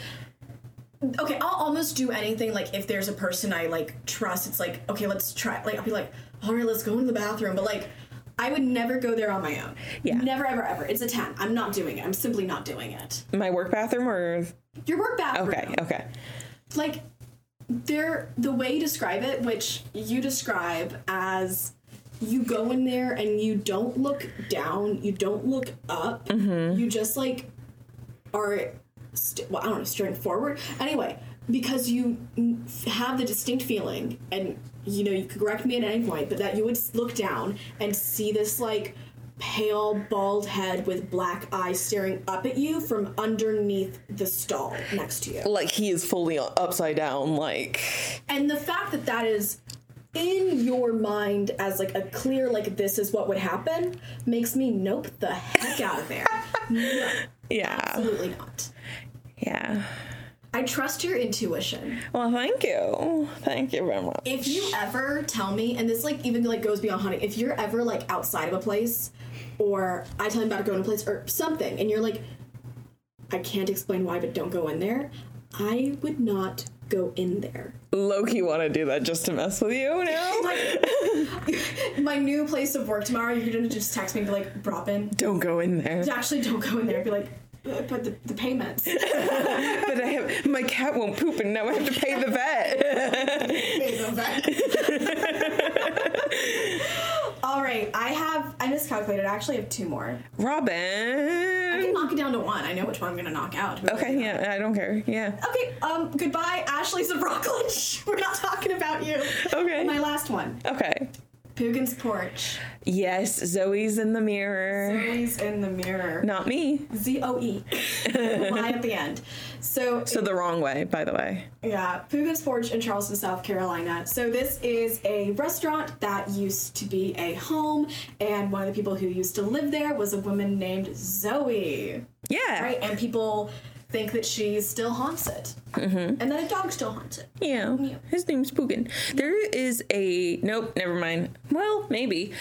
okay, I'll almost do anything like if there's a person I like trust. It's like, okay, let's try. Like I'll be like, all right, let's go into the bathroom. But like, I would never go there on my own. Yeah. Never, ever, ever. It's a ten. I'm not doing it. I'm simply not doing it. My work bathroom or your work bathroom. Okay. Okay. Like, there, the way you describe it, which you describe as you go in there and you don't look down, you don't look up, mm-hmm. you just like are, st- well, I don't know, staring forward. Anyway, because you have the distinct feeling, and you know, you could correct me at any point, but that you would look down and see this like pale, bald head with black eyes staring up at you from underneath the stall next to you. Like he is fully upside down, like. And the fact that that is in your mind as like a clear, like this is what would happen, makes me nope the heck out of there. No, yeah. Absolutely not. Yeah. I trust your intuition. Well, thank you. Thank you very much. If you ever tell me, and this like even like goes beyond hunting, if you're ever like outside of a place, or I tell you about to go in a place or something, and you're like, I can't explain why, but don't go in there, I would not go in there. Low-key want to do that just to mess with you now? Like, my new place of work tomorrow, you're going to just text me and be like, Robin. Don't go in there. Actually, don't go in there. Be like, but the, the payments. But I have, my cat won't poop and now I have to pay the vet. Pay the vet. All right, I have, I miscalculated. I actually have two more. Robin. I can knock it down to one. I know which one I'm going to knock out. Okay, yeah, I don't care. Yeah. Okay, um, goodbye, Ashley's of Rockledge. We're not talking about you. Okay. My last one. Okay. Poogan's Porch. Yes, Zoe's in the mirror. Zoe's in the mirror. Not me. Z O E. Y at the end. So So the wrong way, by the way. Yeah, Poogan's Porch in Charleston, South Carolina. So this is a restaurant that used to be a home, and one of the people who used to live there was a woman named Zoe. Yeah. Right? And people think that she still haunts it. Mm-hmm. And that a dog still haunts it. Yeah. yeah. His name's Poogan. There is a... Nope, never mind. Well, maybe.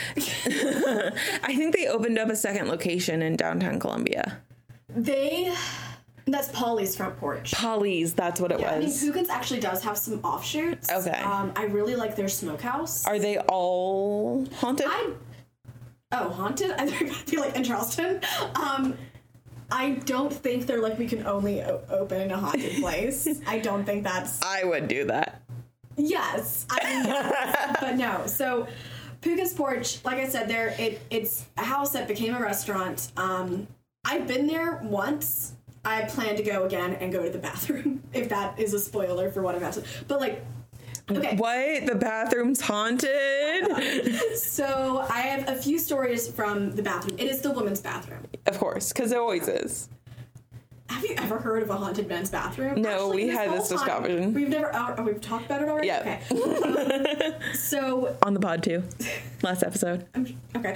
I think they opened up a second location in downtown Columbia. They... That's Polly's Front Porch. Polly's, that's what it yeah, was. I mean, Poogan's actually does have some offshoots. Okay. Um, I really like their smokehouse. Are they all haunted? I... Oh, haunted? I feel like in Charleston. Um, I don't think they're like, we can only o- open in a haunted place. I don't think that's... I would do that. Yes. I mean, yes, but no. So, Puga's Porch, like I said, there it it's a house that became a restaurant. Um, I've been there once. I plan to go again and go to the bathroom, if that is a spoiler for what I'm about to... But, like... Okay. What? The bathroom's haunted? So I have a few stories from the bathroom. It is the women's bathroom. Of course, because it always is. Have you ever heard of a haunted men's bathroom? No, Actually, we this had whole this time, discussion. We've never, oh, we've talked about it already? Yeah. Okay. Um, so. On the pod too. Last episode. I'm, okay.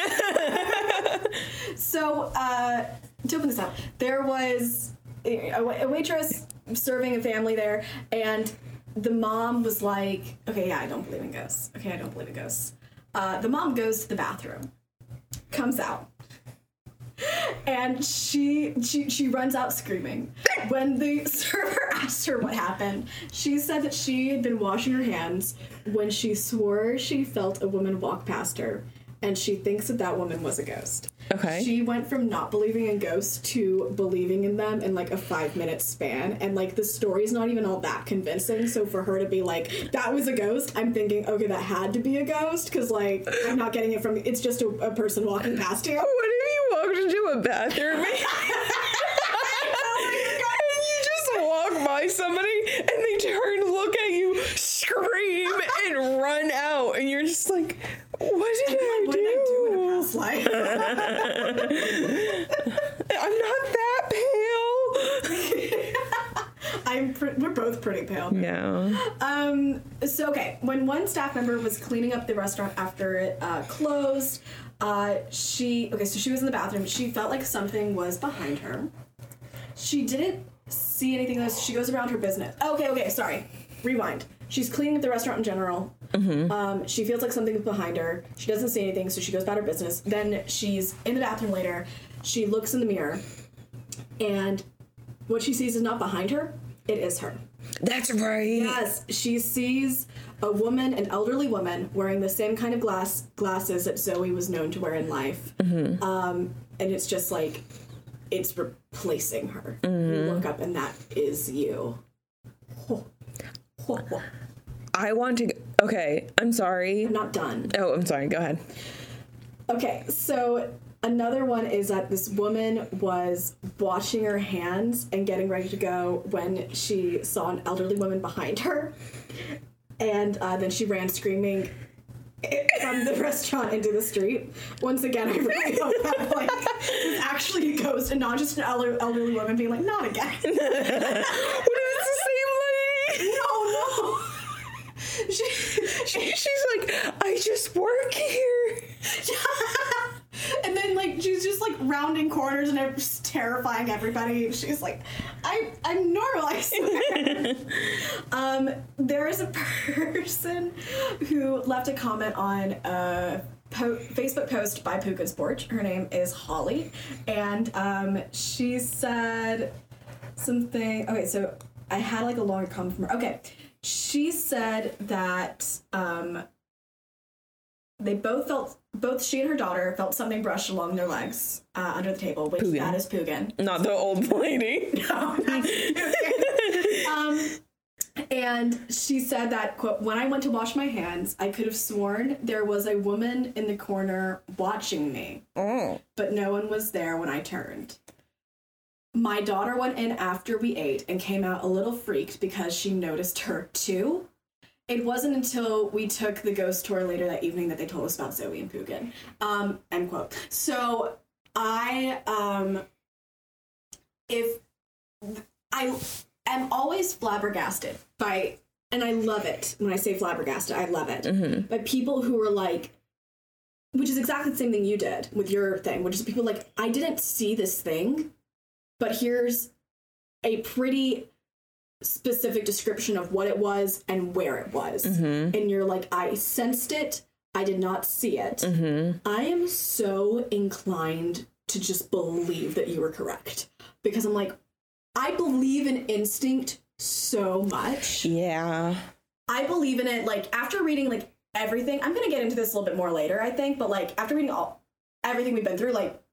So, uh, to open this up, there was a, a waitress serving a family there, and the mom was like, okay, yeah, I don't believe in ghosts. Okay, I don't believe in ghosts. Uh, the mom goes to the bathroom, comes out, and she, she she runs out screaming. When the server asked her what happened, she said that she had been washing her hands when she swore she felt a woman walk past her, and she thinks that that woman was a ghost. Okay. She went from not believing in ghosts to believing in them in like a five minute span. And like the story's not even all that convincing. So for her to be like, that was a ghost, I'm thinking, okay, that had to be a ghost. Cause like, I'm not getting it from, it's just a, a person walking past you. What if you walked into a bathroom and you just walk by somebody and they turn, look at you, scream, and run out. And you're just like, what did I what do? did I do in a past life? I'm not that pale. I'm pre- we're both pretty pale. Yeah. Um. So okay, when one staff member was cleaning up the restaurant after it uh, closed, uh, she okay, so she was in the bathroom. She felt like something was behind her. She didn't see anything else. She goes around her business. Okay, okay, sorry. Rewind. She's cleaning up the restaurant in general. Mm-hmm. Um, she feels like something's behind her. She doesn't see anything, so she goes about her business. Then she's in the bathroom later. She looks in the mirror, and what she sees is not behind her. It is her. That's right. Yes, she sees a woman, an elderly woman, wearing the same kind of glass glasses that Zoe was known to wear in life. Mm-hmm. Um, and it's just like, it's replacing her. Mm-hmm. You look up, and that is you. Oh. Oh, oh. I want to... Okay, I'm sorry. I'm not done. Oh, I'm sorry. Go ahead. Okay, so another one is that this woman was washing her hands and getting ready to go when she saw an elderly woman behind her. And uh, then she ran screaming from the restaurant into the street. Once again, I really hope that like, was actually a ghost and not just an elder- elderly woman being like, not again. What if it's the same lady? No, no. She, she, she's like, I just work here. Yeah. And then like she's just like rounding corners and it's terrifying everybody. She's like, I I'm normal, I swear. um, there is a person who left a comment on a po- Facebook post by Puga's Porch. Her name is Holly, and um, she said something. Okay, so I had like a long comment from her. Okay. She said that um, they both felt, both she and her daughter felt something brushed along their legs uh, under the table, which Pugin. that is Pugin. Not the old lady. No, that's Pugin. um, and she said that, quote, when I went to wash my hands, I could have sworn there was a woman in the corner watching me, Oh. but no one was there when I turned. My daughter went in after we ate and came out a little freaked because she noticed her too. It wasn't until we took the ghost tour later that evening that they told us about Zoe and Pugin. Um, end quote. So I, um, if I am always flabbergasted by, and I love it when I say flabbergasted, I love it, mm-hmm. by people who are like, which is exactly the same thing you did with your thing, which is people like, I didn't see this thing, but here's a pretty specific description of what it was and where it was. Mm-hmm. And you're like, I sensed it. I did not see it. Mm-hmm. I am so inclined to just believe that you were correct. Because I'm like, I believe in instinct so much. Yeah. I believe in it. Like, after reading, like, everything, I'm going to get into this a little bit more later, I think. But, like, after reading all everything we've been through, like,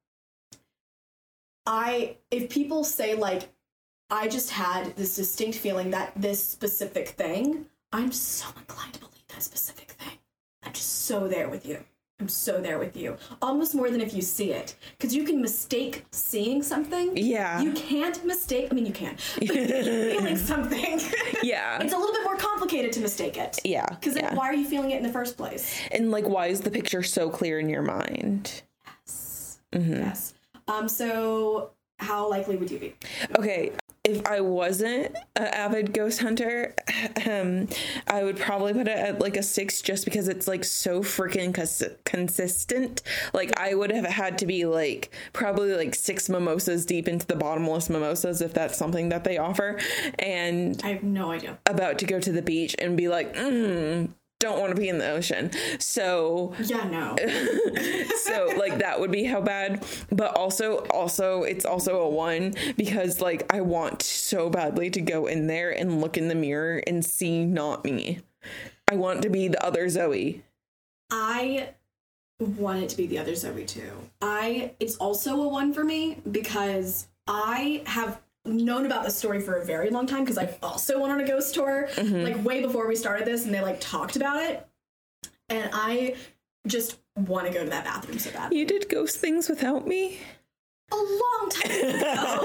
I, if people say, like, I just had this distinct feeling that this specific thing, I'm so inclined to believe that specific thing. I'm just so there with you. I'm so there with you. Almost more than if you see it. Because you can mistake seeing something. Yeah. You can't mistake, I mean, you can. But feeling something. Yeah. It's a little bit more complicated to mistake it. Yeah. Because yeah. why are you feeling it in the first place? And, like, why is the picture so clear in your mind? Yes. Mm-hmm. Yes. Um, so, how likely would you be? Okay. If I wasn't an avid ghost hunter, um, I would probably put it at like a six just because it's like so freaking cons- consistent. Like I would have had to be like probably like six mimosas deep into the bottomless mimosas if that's something that they offer. And I have no idea. About to go to the beach and be like, mm, don't want to be in the ocean. So yeah, no. So like that would be how bad. But also, also it's also a one because like I want so badly to go in there and look in the mirror and see not me. I want to be the other Zoe. I want it to be the other Zoe too. I it's also a one for me because I have known about this story for a very long time because I also went on a ghost tour mm-hmm. like way before we started this and they like talked about it and I just want to go to that bathroom so bad. You did ghost things without me? A long time ago.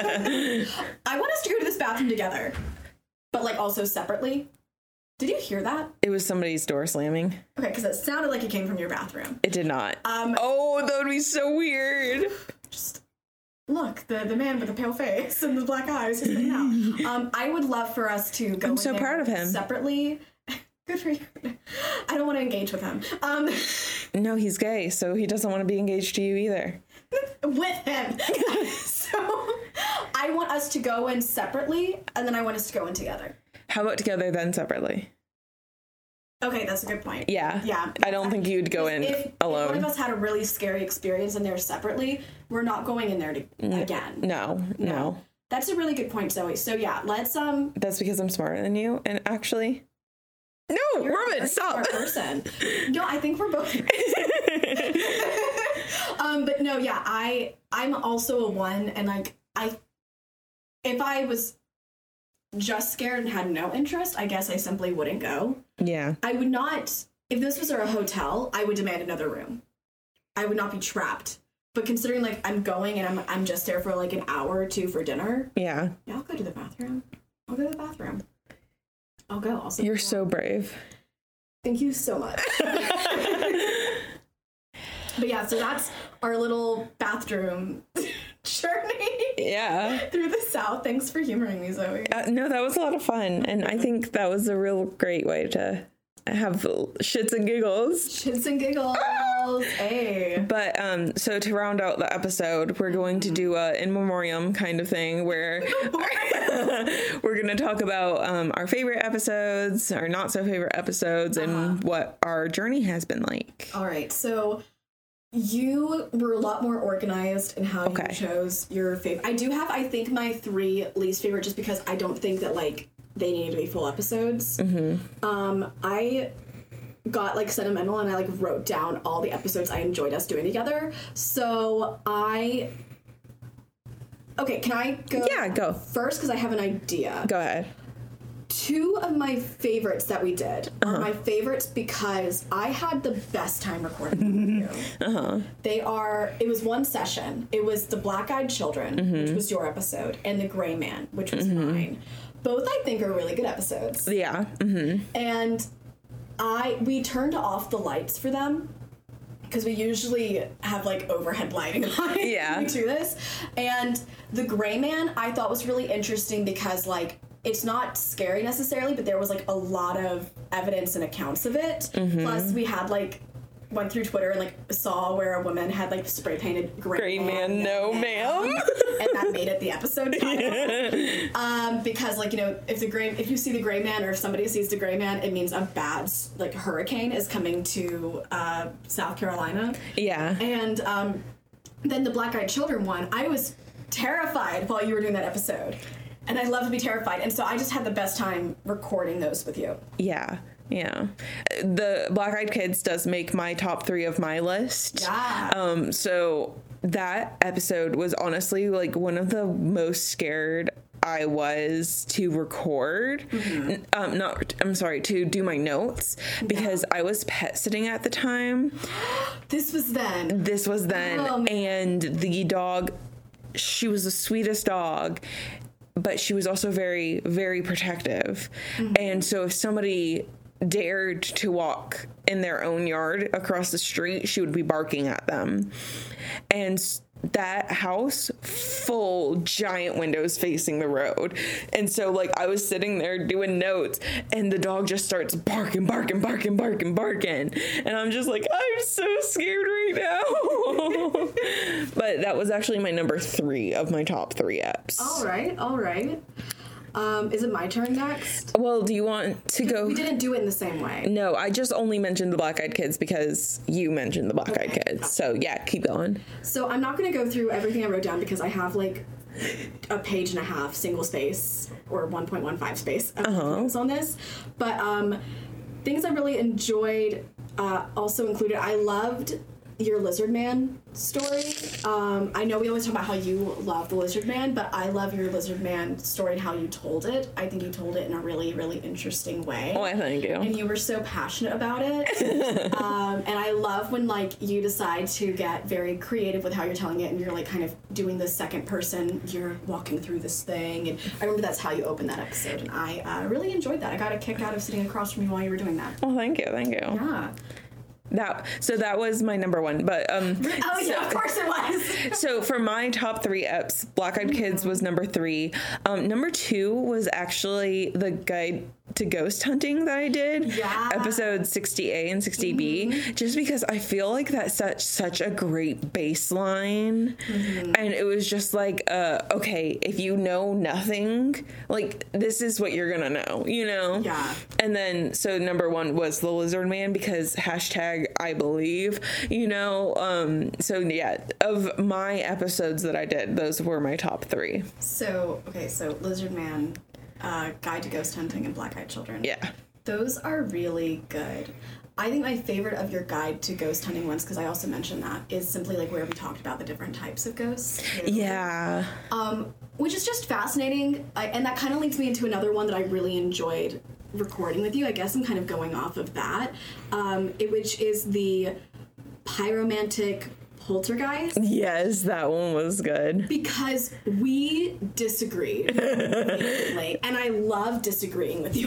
I want us to go to this bathroom together but like also separately. Did you hear that? It was somebody's door slamming. Okay, because it sounded like it came from your bathroom. It did not. Um, oh, that would be so weird. Just look, the, the man with the pale face and the black eyes. He's like, no. Um, I would love for us to go. I'm so proud of him. Separately. Good for you. I don't want to engage with him. Um, no, he's gay, so he doesn't want to be engaged to you either. With him. So I want us to go in separately, and then I want us to go in together. How about together then separately? Okay, that's a good point. Yeah. Yeah. I don't think you'd go in if, alone. If one of us had a really scary experience in there separately, we're not going in there to, again. No, no, no. That's a really good point, Zoe. So yeah, let's um That's because I'm smarter than you, and actually No, you're Robin, a stop. Smart person. No, I think we're both Um, but no, yeah, I I'm also a one and like I if I was just scared and had no interest, I guess I simply wouldn't go. Yeah. I would not, if this was a hotel, I would demand another room. I would not be trapped. But considering, like, I'm going and I'm I'm just there for, like, an hour or two for dinner. Yeah. Yeah, I'll go to the bathroom. I'll go to the bathroom. I'll go. I'll You're so brave. Thank you so much. But yeah, so that's our little bathroom journey. Yeah. Through the South. Thanks for humoring me, Zoe. Uh, no, that was a lot of fun. And I think that was a real great way to have shits and giggles. Shits and giggles. Hey. But um, so to round out the episode, we're going to do a in memoriam kind of thing where we're going to talk about um, our favorite episodes, our not so favorite episodes, and uh-huh. what our journey has been like. All right. So you were a lot more organized in how okay. you chose your favorite. I do have, I think, my three least favorite just because I don't think that, like, they needed to be full episodes. Mm-hmm. Um, I got, like, sentimental and I, like, wrote down all the episodes I enjoyed us doing together. So I... Okay, can I go? Yeah, go. First, because I have an idea. Go ahead. Two of my favorites that we did are uh-huh. my favorites because I had the best time recording them with you. Uh-huh. They are, it was one session. It was The Black-Eyed Children, mm-hmm. which was your episode, and The Gray Man, which was mm-hmm. mine. Both, I think, are really good episodes. Yeah. Mm-hmm. And I, we turned off the lights for them because we usually have, like, overhead lighting on yeah. when we do this. And The Gray Man, I thought was really interesting because, like, it's not scary necessarily, but there was, like, a lot of evidence and accounts of it. Mm-hmm. Plus, we had, like, went through Twitter and, like, saw where a woman had, like, spray painted Gray, Gray Man, man no ma'am. And that made it the episode title. um, because, like, you know, if the gray, if you see the Gray Man or if somebody sees the Gray Man, it means a bad, like, hurricane is coming to uh, South Carolina. Yeah. And um, then the Black-Eyed Children one, I was terrified while you were doing that episode. And I love to be terrified. And so I just had the best time recording those with you. Yeah. Yeah. The Black Eyed Kids does make my top three of my list. Yeah. Um, so that episode was honestly like one of the most scared I was to record. Mm-hmm. Um, not, I'm sorry, to do my notes because yeah. I was pet sitting at the time. This was then. This was then. Oh, and the dog, she was the sweetest dog, but she was also very, very protective. Mm-hmm. And so if somebody dared to walk in their own yard across the street, she would be barking at them. And that house, full giant windows facing the road. And so like I was sitting there doing notes and the dog just starts barking, barking, barking, barking, barking. And I'm just like, I'm so scared right now. But that was actually my number three of my top three eps. All right. All right. Um, is it my turn next? Well, do you want to go? We didn't do it in the same way. No, I just only mentioned the Black Eyed Kids because you mentioned the Black okay. Eyed Kids. So yeah, keep going. So I'm not going to go through everything I wrote down because I have like a page and a half single space or one point one five space of uh-huh. notes on this. But um, things I really enjoyed uh, also included, I loved your Lizard Man story. Um, I know we always talk about how you love the Lizard Man, but I love your Lizard Man story and how you told it. I think you told it in a really, really interesting way. Oh, I thank you. And you were so passionate about it. um, and I love when, like, you decide to get very creative with how you're telling it and you're, like, kind of doing the second person. You're walking through this thing. And I remember that's how you opened that episode. And I uh, really enjoyed that. I got a kick out of sitting across from you while you were doing that. Oh, thank you. Thank you. Yeah. That so that was my number one, but um. Oh yeah, so, of course it was. So for my top three eps, Black Eyed Kids was number three. Um, number two was actually the Guide to Ghost Hunting that I did, yeah. episode sixty A and sixty B, mm-hmm. just because I feel like that's such such a great baseline, mm-hmm. and it was just like, uh, okay, if you know nothing, like this is what you're gonna know, you know? Yeah. And then so number one was the Lizard Man because hashtag I believe, you know. Um, so yeah, of my episodes that I did, those were my top three. So okay, so Lizard Man. Uh, Guide to Ghost Hunting and Black Eyed Children. Yeah. Those are really good. I think my favorite of your Guide to Ghost Hunting ones, because I also mentioned that, is simply like where we talked about the different types of ghosts. Yeah. Um, which is just fascinating. I, and that kind of leads me into another one that I really enjoyed recording with you. I guess I'm kind of going off of that, um, it, which is the pyromantic poltergeist. Yes, that one was good. Because we disagreed vehemently, and I love disagreeing with you.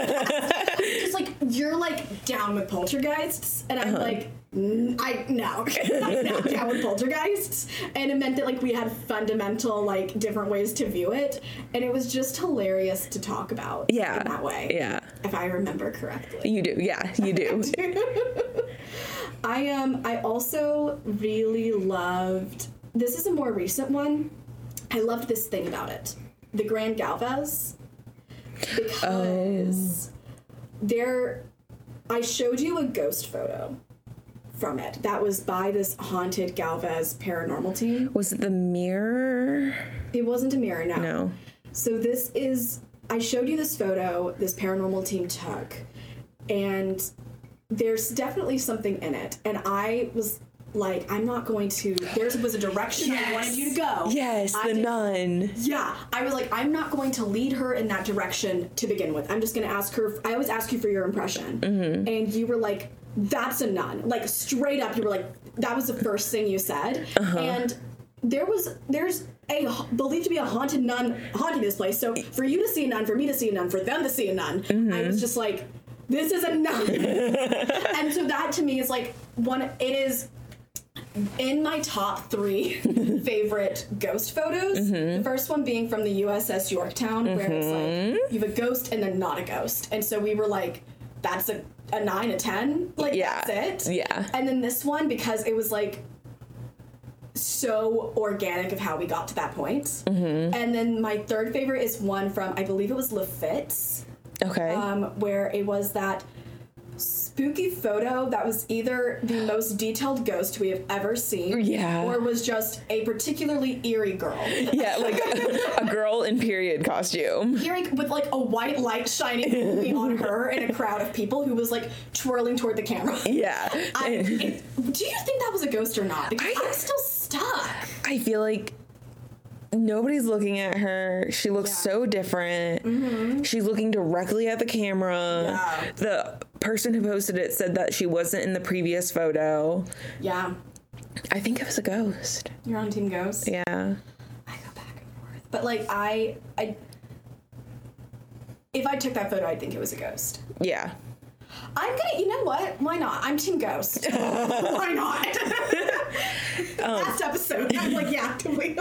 Just like, you're like down with poltergeists, and I'm uh-huh. like, I no, I'm not down with poltergeists. And it meant that like we had fundamental like different ways to view it, and it was just hilarious to talk about. Yeah, in that way. Yeah, if I remember correctly. You do. Yeah, you do. I um I also really loved, this is a more recent one, I loved this thing about it. The Grand Galvez. Because oh. there, I showed you a ghost photo from it. That was by this haunted Galvez paranormal team. Was it the mirror? It wasn't a mirror, no. No. So this is, I showed you this photo this paranormal team took, and there's definitely something in it. And I was like, I'm not going to, there was a direction yes. I wanted you to go. Yes, I the did, nun. Yeah. I was like, I'm not going to lead her in that direction to begin with. I'm just going to ask her, I always ask you for your impression. Mm-hmm. And you were like, that's a nun. Like, straight up, you were like, that was the first thing you said. Uh-huh. And there was, there's a, believed to be a haunted nun haunting this place. So for you to see a nun, for me to see a nun, for them to see a nun, mm-hmm. I was just like, this is a nun. And so that to me is like one, it is in my top three favorite ghost photos. Mm-hmm. The first one being from the U S S Yorktown, mm-hmm. where it's like, you have a ghost and then not a ghost. And so we were like, that's a, a nine, a ten. Like, yeah. that's it. Yeah. And then this one, because it was like so organic of how we got to that point. Mm-hmm. And then my third favorite is one from, I believe it was Lafitte's. Okay. Um, where it was that spooky photo that was either the most detailed ghost we have ever seen, yeah, or was just a particularly eerie girl. Yeah, like a, a girl in period costume. Eerie with like a white light shining on her in a crowd of people who was like twirling toward the camera. Yeah. I, it, do you think that was a ghost or not? Because I, I'm still stuck. I feel like nobody's looking at her. She looks yeah. so different. Mm-hmm. She's looking directly at the camera. Yeah. The person who posted it said that she wasn't in the previous photo. Yeah. I think it was a ghost. You're on Team Ghost? Yeah. I go back and forth. But, like, I... I if I took that photo, I'd think it was a ghost. Yeah. I'm gonna, you know what? Why not? I'm Team Ghost. Why not? um, Last episode, I'm like, yeah,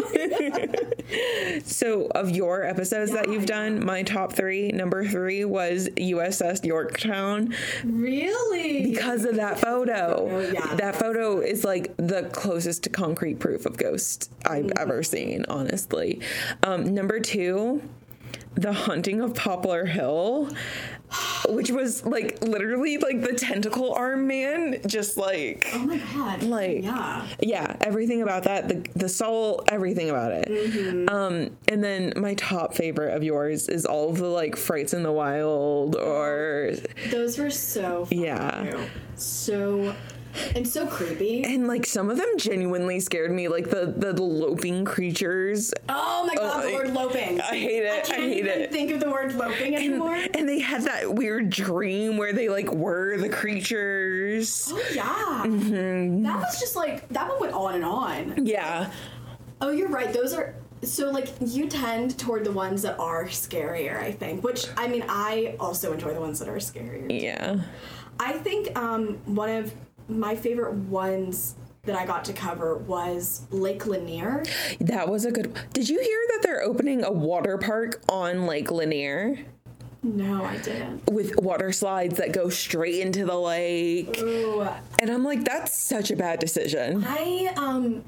completely. So, of your episodes yeah, that you've done, my top three, number three was U S S Yorktown. Really? Because of that photo. Oh, yeah. That photo is like the closest to concrete proof of ghosts I've mm-hmm. ever seen, honestly. Um, number two, The Haunting of Poplar Hill, which was like literally like the tentacle arm man, just like, oh my god, like yeah, yeah, everything about that, the the soul, everything about it. Mm-hmm. Um, and then my top favorite of yours is all of the like Frights in the Wild, or those were so fun yeah, too. so. And so creepy. And, like, some of them genuinely scared me. Like, the, the, the loping creatures. Oh, my God, uh, the word loping. I hate it. I, can't I hate even it. think of the word loping anymore. And, and they had that weird dream where they, like, were the creatures. Oh, yeah. Mm-hmm. That was just, like, that one went on and on. Yeah. Oh, you're right. Those are... So, like, you tend toward the ones that are scarier, I think. Which, I mean, I also enjoy the ones that are scarier. Yeah. I think um, one of... my favorite ones that I got to cover was Lake Lanier. That was a good... Did you hear that they're opening a water park on Lake Lanier? No, I didn't. With water slides that go straight into the lake. Ooh. And I'm like, that's such a bad decision. I, um...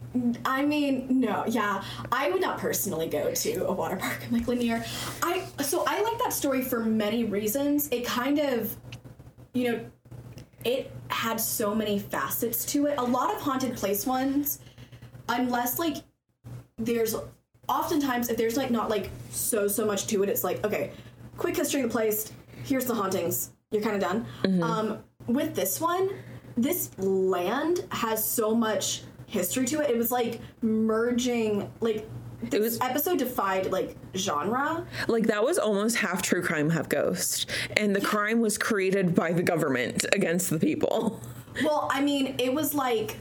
I mean, no, yeah. I would not personally go to a water park in Lake Lanier. I So I like that story for many reasons. It kind of, you know... It had so many facets to it. A lot of haunted place ones, unless, like, there's oftentimes, if there's, like, not, like, so, so much to it, it's like, okay, quick history of the place, here's the hauntings, you're kind of done. Mm-hmm. Um, with this one, this land has so much history to it. It was, like, merging, like, this it was, episode defied, like, genre. Like, that was almost half true crime, half ghost. And the crime was created by the government against the people. Well, I mean, it was like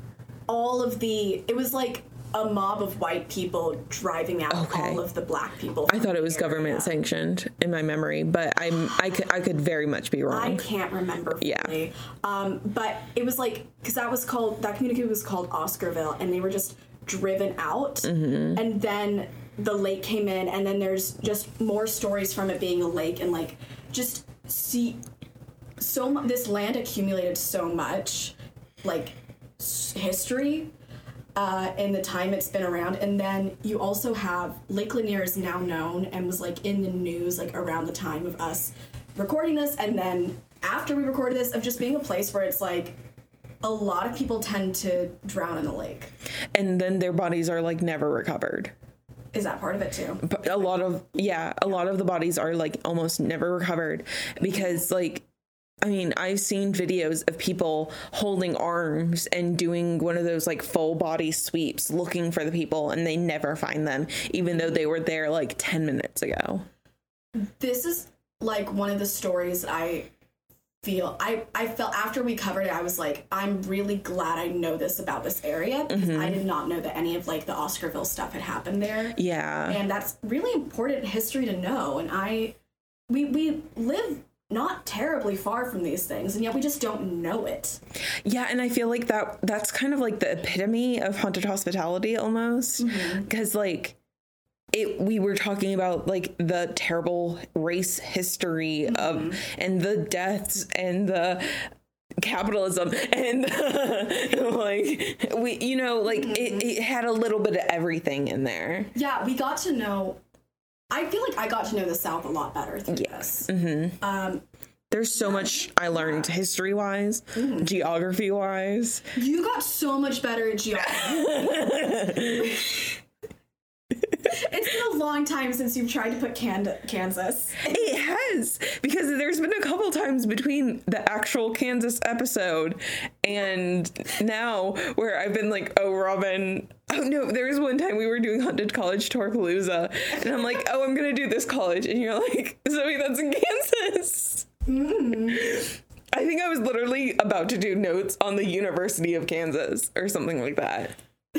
all of the... It was like a mob of white people driving out okay. all of the black people. I thought it was government sanctioned in my memory, but I'm, I, could, I could very much be wrong. I can't remember fully. Yeah. Um, but it was like... Because that was called... That community was called Oscarville, and they were just... driven out, mm-hmm. and then the lake came in, and then there's just more stories from it being a lake, and like just see so mu- this land accumulated so much like s- history uh, in the time it's been around. And then you also have Lake Lanier is now known and was like in the news like around the time of us recording this, and then after we recorded this, of just being a place where it's like a lot of people tend to drown in the lake. And then their bodies are, like, never recovered. Is that part of it, too? But a lot of, yeah, a lot of the bodies are, like, almost never recovered. Because, like, I mean, I've seen videos of people holding arms and doing one of those, like, full body sweeps looking for the people, and they never find them, even though they were there, like, ten minutes ago. This is, like, one of the stories I... feel I, I felt after we covered it, I was like, I'm really glad I know this about this area, because mm-hmm. I did not know that any of like the Oscarville stuff had happened there. Yeah. And that's really important history to know. And I we we live not terribly far from these things, and yet we just don't know it. Yeah, and I feel like that that's kind of like the epitome of haunted hospitality almost. Because mm-hmm. like It, we were talking about like the terrible race history mm-hmm. of and the deaths and the capitalism and the, like we you know like mm-hmm. it, it had a little bit of everything in there. Yeah, we got to know. I feel like I got to know the South a lot better through yeah. this. Mm-hmm. Um, There's so much I learned history-wise, mm. geography-wise. You got so much better at geography. It's been a long time since you've tried to put Can- Kansas. It has, because there's been a couple times between the actual Kansas episode and now where I've been like, oh, Robin... Oh, no, there was one time we were doing Haunted College Tourpalooza, and I'm like, oh, I'm going to do this college. And you're like, Zoe, that's in Kansas. Mm. I think I was literally about to do notes on the University of Kansas or something like that.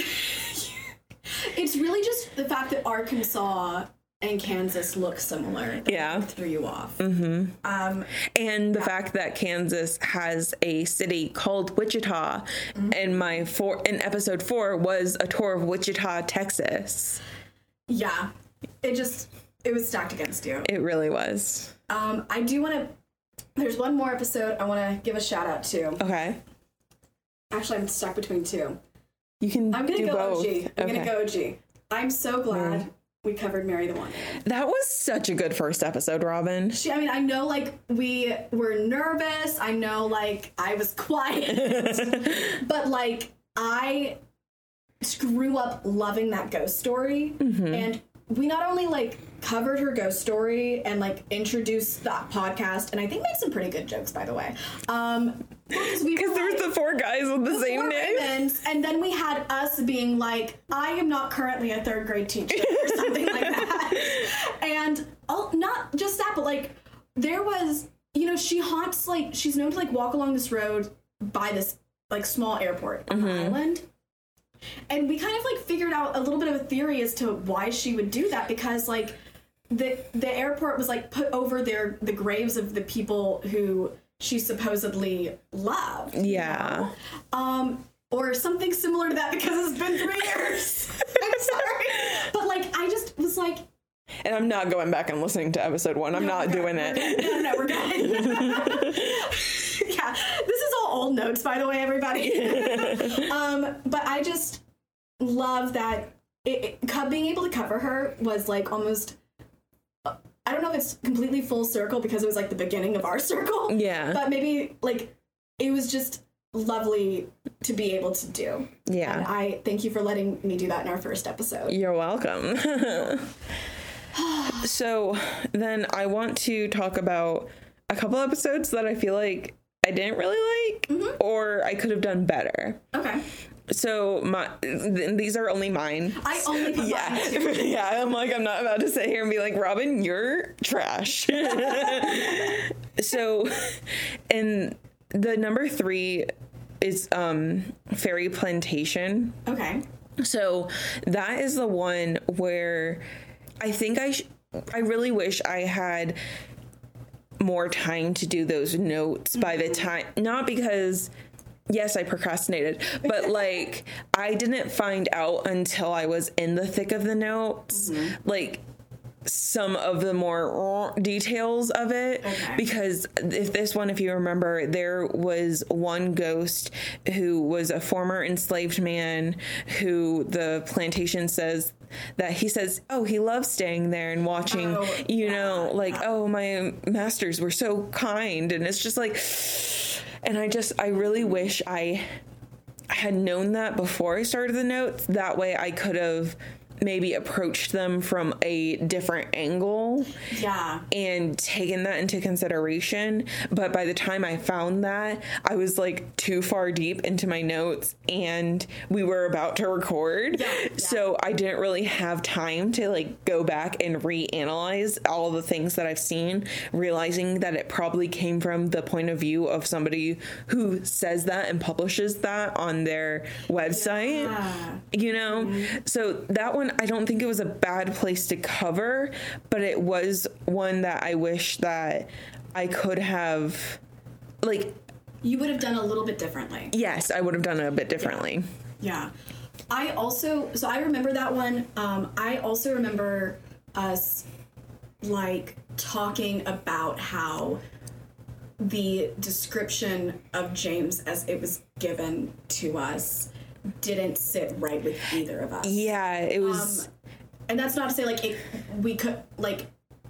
It's really just the fact that Arkansas and Kansas look similar that yeah. threw you off. Mm-hmm. Um, and the yeah. fact that Kansas has a city called Wichita, mm-hmm. and my four in episode four was a tour of Wichita, Texas. Yeah, it just it was stacked against you. It really was. Um, I do want to. There's one more episode I want to give a shout out to. Okay. Actually, I'm stuck between two. You can. I'm gonna do go both. O G. I'm okay. gonna go O G. I'm so glad. Mm. We covered Mary the Wanted. That was such a good first episode, Robin. She, I mean, I know, like, we were nervous. I know, like, I was quiet. But, like, I grew up loving that ghost story. Mm-hmm. And we not only, like, covered her ghost story and, like, introduced that podcast, and I think made some pretty good jokes, by the way. Um... Because we there's like, the four guys with the, the same name. Women's, and then we had us being like, I am not currently a third grade teacher or something like that. And oh, not just that, but like there was, you know, she haunts, like, she's known to like walk along this road by this like small airport on mm-hmm. the island. And we kind of like figured out a little bit of a theory as to why she would do that, because like the the airport was like put over their the graves of the people who she supposedly loved. Yeah. You know? Um, or something similar to that, because it's been three years. I'm sorry. But, like, I just was like... And I'm not going back and listening to episode one. I'm no, not doing good. it. No, no, we're good. Yeah. This is all old notes, by the way, everybody. um, but I just love that it, it, being able to cover her was, like, almost... I don't know if it's completely full circle because it was like the beginning of our circle. Yeah. But maybe like it was just lovely to be able to do. Yeah. And I thank you for letting me do that in our first episode. You're welcome. So then I want to talk about a couple episodes that I feel like I didn't really like, mm-hmm. or I could have done better. Okay. So my th- these are only mine. I only put yeah, mine too. Yeah. I'm like I'm not about to sit here and be like, Robin, you're trash. So, and the number three is um, Fairy Plantation. Okay. So that is the one where I think I sh- I really wish I had more time to do those notes mm-hmm. by the time, not because. Yes, I procrastinated, but like I didn't find out until I was in the thick of the notes, mm-hmm. like some of the more details of it. Okay. Because if this one, if you remember, there was one ghost who was a former enslaved man who the plantation says that he says, oh, he loves staying there and watching, oh, you yeah, know, like, yeah. oh, my masters were so kind. And it's just like... And I just, I really wish I had known that before I started the notes. That way I could have maybe approached them from a different angle. Yeah. And taken that into consideration. But by the time I found that, I was like too far deep into my notes and we were about to record. Yeah, yeah. So I didn't really have time to like go back and reanalyze all the things that I've seen, realizing that it probably came from the point of view of somebody who says that and publishes that on their website. Yeah. You know? Mm-hmm. So that one, I don't think it was a bad place to cover, but it was one that I wish that I could have, like... You would have done a little bit differently. Yes, I would have done it a bit differently. Yeah. yeah. I also... So I remember that one. Um, I also remember us, like, talking about how the description of James as it was given to us didn't sit right with either of us. Yeah, it was... Um, and that's not to say, like, it, we could, like,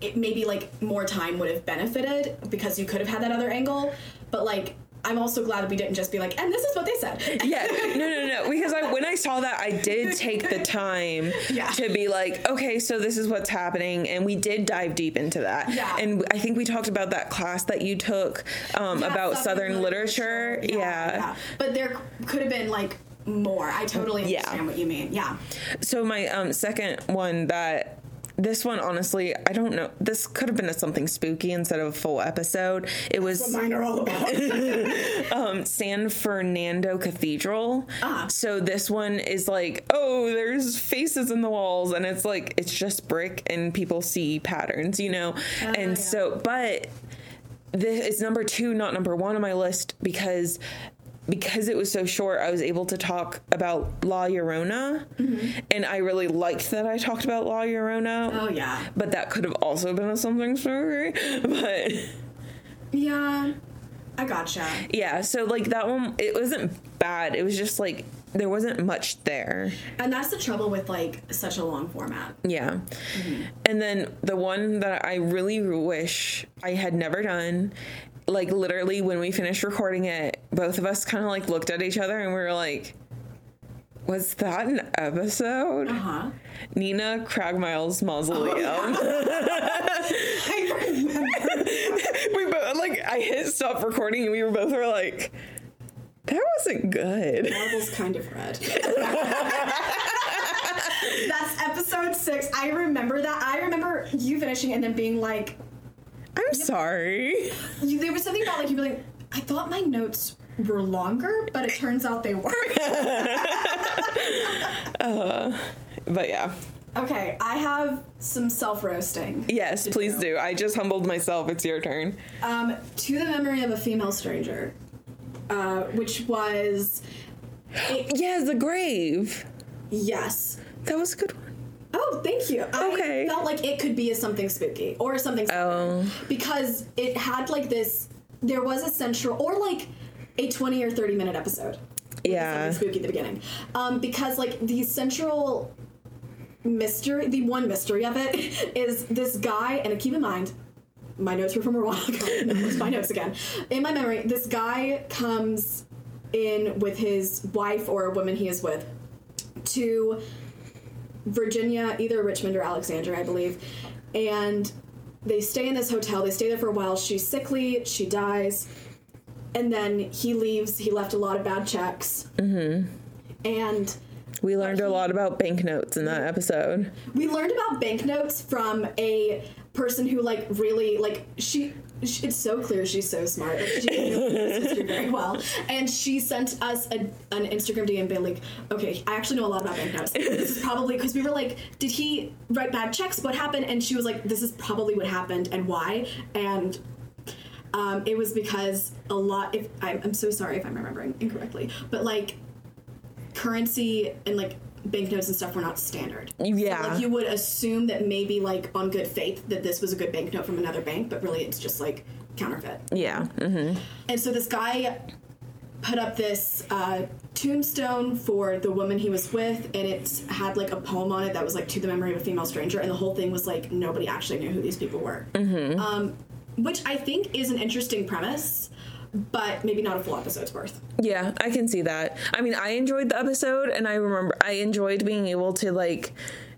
it maybe like more time would have benefited because you could have had that other angle, but like I'm also glad that we didn't just be like, and this is what they said. Yeah, no, no, no. Because I, when I saw that, I did take the time yeah. to be like, okay, so this is what's happening, and we did dive deep into that. Yeah. And I think we talked about that class that you took um, yeah, about Southern, Southern literature. literature. Yeah, yeah. yeah. But there could have been like more. I totally understand yeah. what you mean. Yeah. So my um, second one that. This one, honestly, I don't know. This could have been a something spooky instead of a full episode. It was That's what mine are all about. um, San Fernando Cathedral. Ah. So this one is like, oh, there's faces in the walls, and it's like it's just brick, and people see patterns, you know. Uh, and yeah. so, but this it's number two, not number one on my list because. Because it was so short, I was able to talk about La Llorona, mm-hmm. and I really liked that I talked about La Llorona. Oh, yeah. But that could have also been a something story. But yeah, I gotcha. Yeah, so like that one, it wasn't bad. It was just like there wasn't much there. And that's the trouble with like such a long format. Yeah. Mm-hmm. And then the one that I really wish I had never done. Like, literally, when we finished recording it, both of us kind of, like, looked at each other and we were like, was that an episode? Uh-huh. Nina Cragmile's Mausoleum. Oh, I remember. We both, like, I hit stop recording and we were both were like, that wasn't good. Marble's kind of red. That's episode six. I remember that. I remember you finishing and then being like, I'm sorry. You, there was something about like you were like, I thought my notes were longer, but it turns out they weren't. uh, but yeah. Okay, I have some self-roasting. Yes, please do. do. I just humbled myself. It's your turn. Um, To the Memory of a Female Stranger, uh, which was... It, yeah, The Grave. Yes. That was a good one. Oh, thank you. Okay. I felt like it could be a something spooky or something spooky oh. because it had like this, there was a central, or like a twenty or thirty minute episode. Yeah. Something spooky at the beginning. Um, because like the central mystery, the one mystery of it is this guy, and keep in mind, my notes were from a while ago. It's my notes again. In my memory, this guy comes in with his wife or a woman he is with to Virginia, either Richmond or Alexandria, I believe. And they stay in this hotel. They stay there for a while. She's sickly. She dies. And then he leaves. He left a lot of bad checks. Mm-hmm. And we learned he, a lot about banknotes in that episode. We learned about banknotes from a person who, like, really, like, she... It's so clear she's so smart. Like, she knows this history very well. And she sent us a, an Instagram D M being like, okay, I actually know a lot about banknotes. This is probably, because we were like, did he write bad checks? What happened? And she was like, this is probably what happened and why. And um, it was because a lot, if I'm, I'm so sorry if I'm remembering incorrectly, but like currency and like banknotes and stuff were not standard. Yeah. So, like, you would assume that maybe, like, on good faith that this was a good banknote from another bank, but really it's just, like, counterfeit. Yeah. Mm-hmm. And so this guy put up this uh, tombstone for the woman he was with, and it had, like, a poem on it that was, like, to the memory of a female stranger, and the whole thing was, like, nobody actually knew who these people were. Mm-hmm. Um, which I think is an interesting premise, but maybe not a full episode's worth. Yeah, I can see that. I mean, I enjoyed the episode, and I remember I enjoyed being able to, like,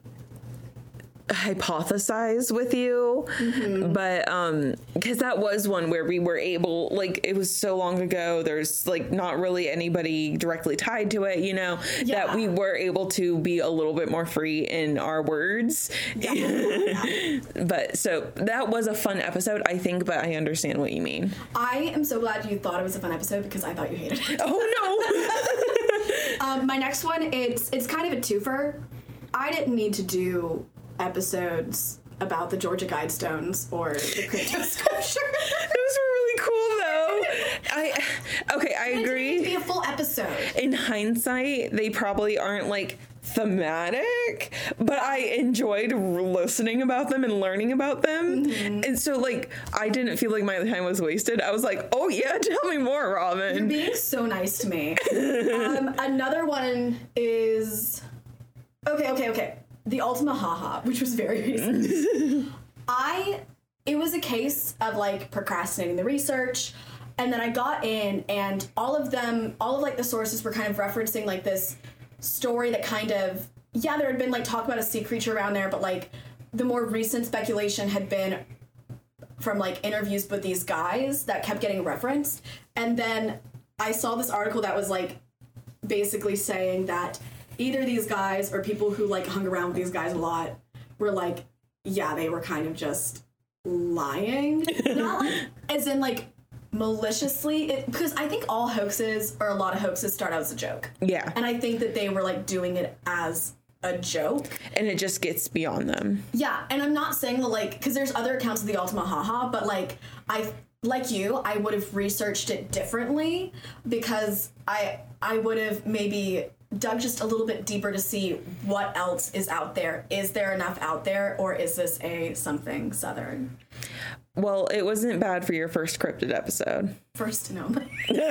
hypothesize with you, mm-hmm. but um because that was one where we were able, like, it was so long ago, there's like not really anybody directly tied to it, you know, yeah. that we were able to be a little bit more free in our words. Yeah. Yeah. But so that was a fun episode, I think, but I understand what you mean. I am so glad you thought it was a fun episode because I thought you hated it. Oh no. um my next one, it's it's kind of a twofer. I didn't need to do episodes about the Georgia Guidestones or the crypto sculpture. Those were really cool, though. I okay, I agree. It didn't need to be a full episode. In hindsight, they probably aren't like thematic, but I enjoyed listening about them and learning about them. Mm-hmm. And so, like, I didn't feel like my time was wasted. I was like, oh yeah, tell me more, Robin. You're being so nice to me. um, another one is okay, okay, okay. The Ultima Haha, which was very recent. I, it was a case of like procrastinating the research. And then I got in and all of them, all of like the sources were kind of referencing like this story that kind of, yeah, there had been like talk about a sea creature around there, but like the more recent speculation had been from like interviews with these guys that kept getting referenced. And then I saw this article that was like basically saying that either these guys or people who like hung around with these guys a lot were like, yeah, they were kind of just lying. Not like as in like maliciously, it, because I think all hoaxes or a lot of hoaxes start out as a joke. Yeah. And I think that they were like doing it as a joke. And it just gets beyond them. Yeah, and I'm not saying that like, because there's other accounts of the Ultima Haha, but like I like you, I would have researched it differently because I I would have maybe dug just a little bit deeper to see what else is out there. Is there enough out there, or is this a something Southern? Well, it wasn't bad for your first cryptid episode. First and only.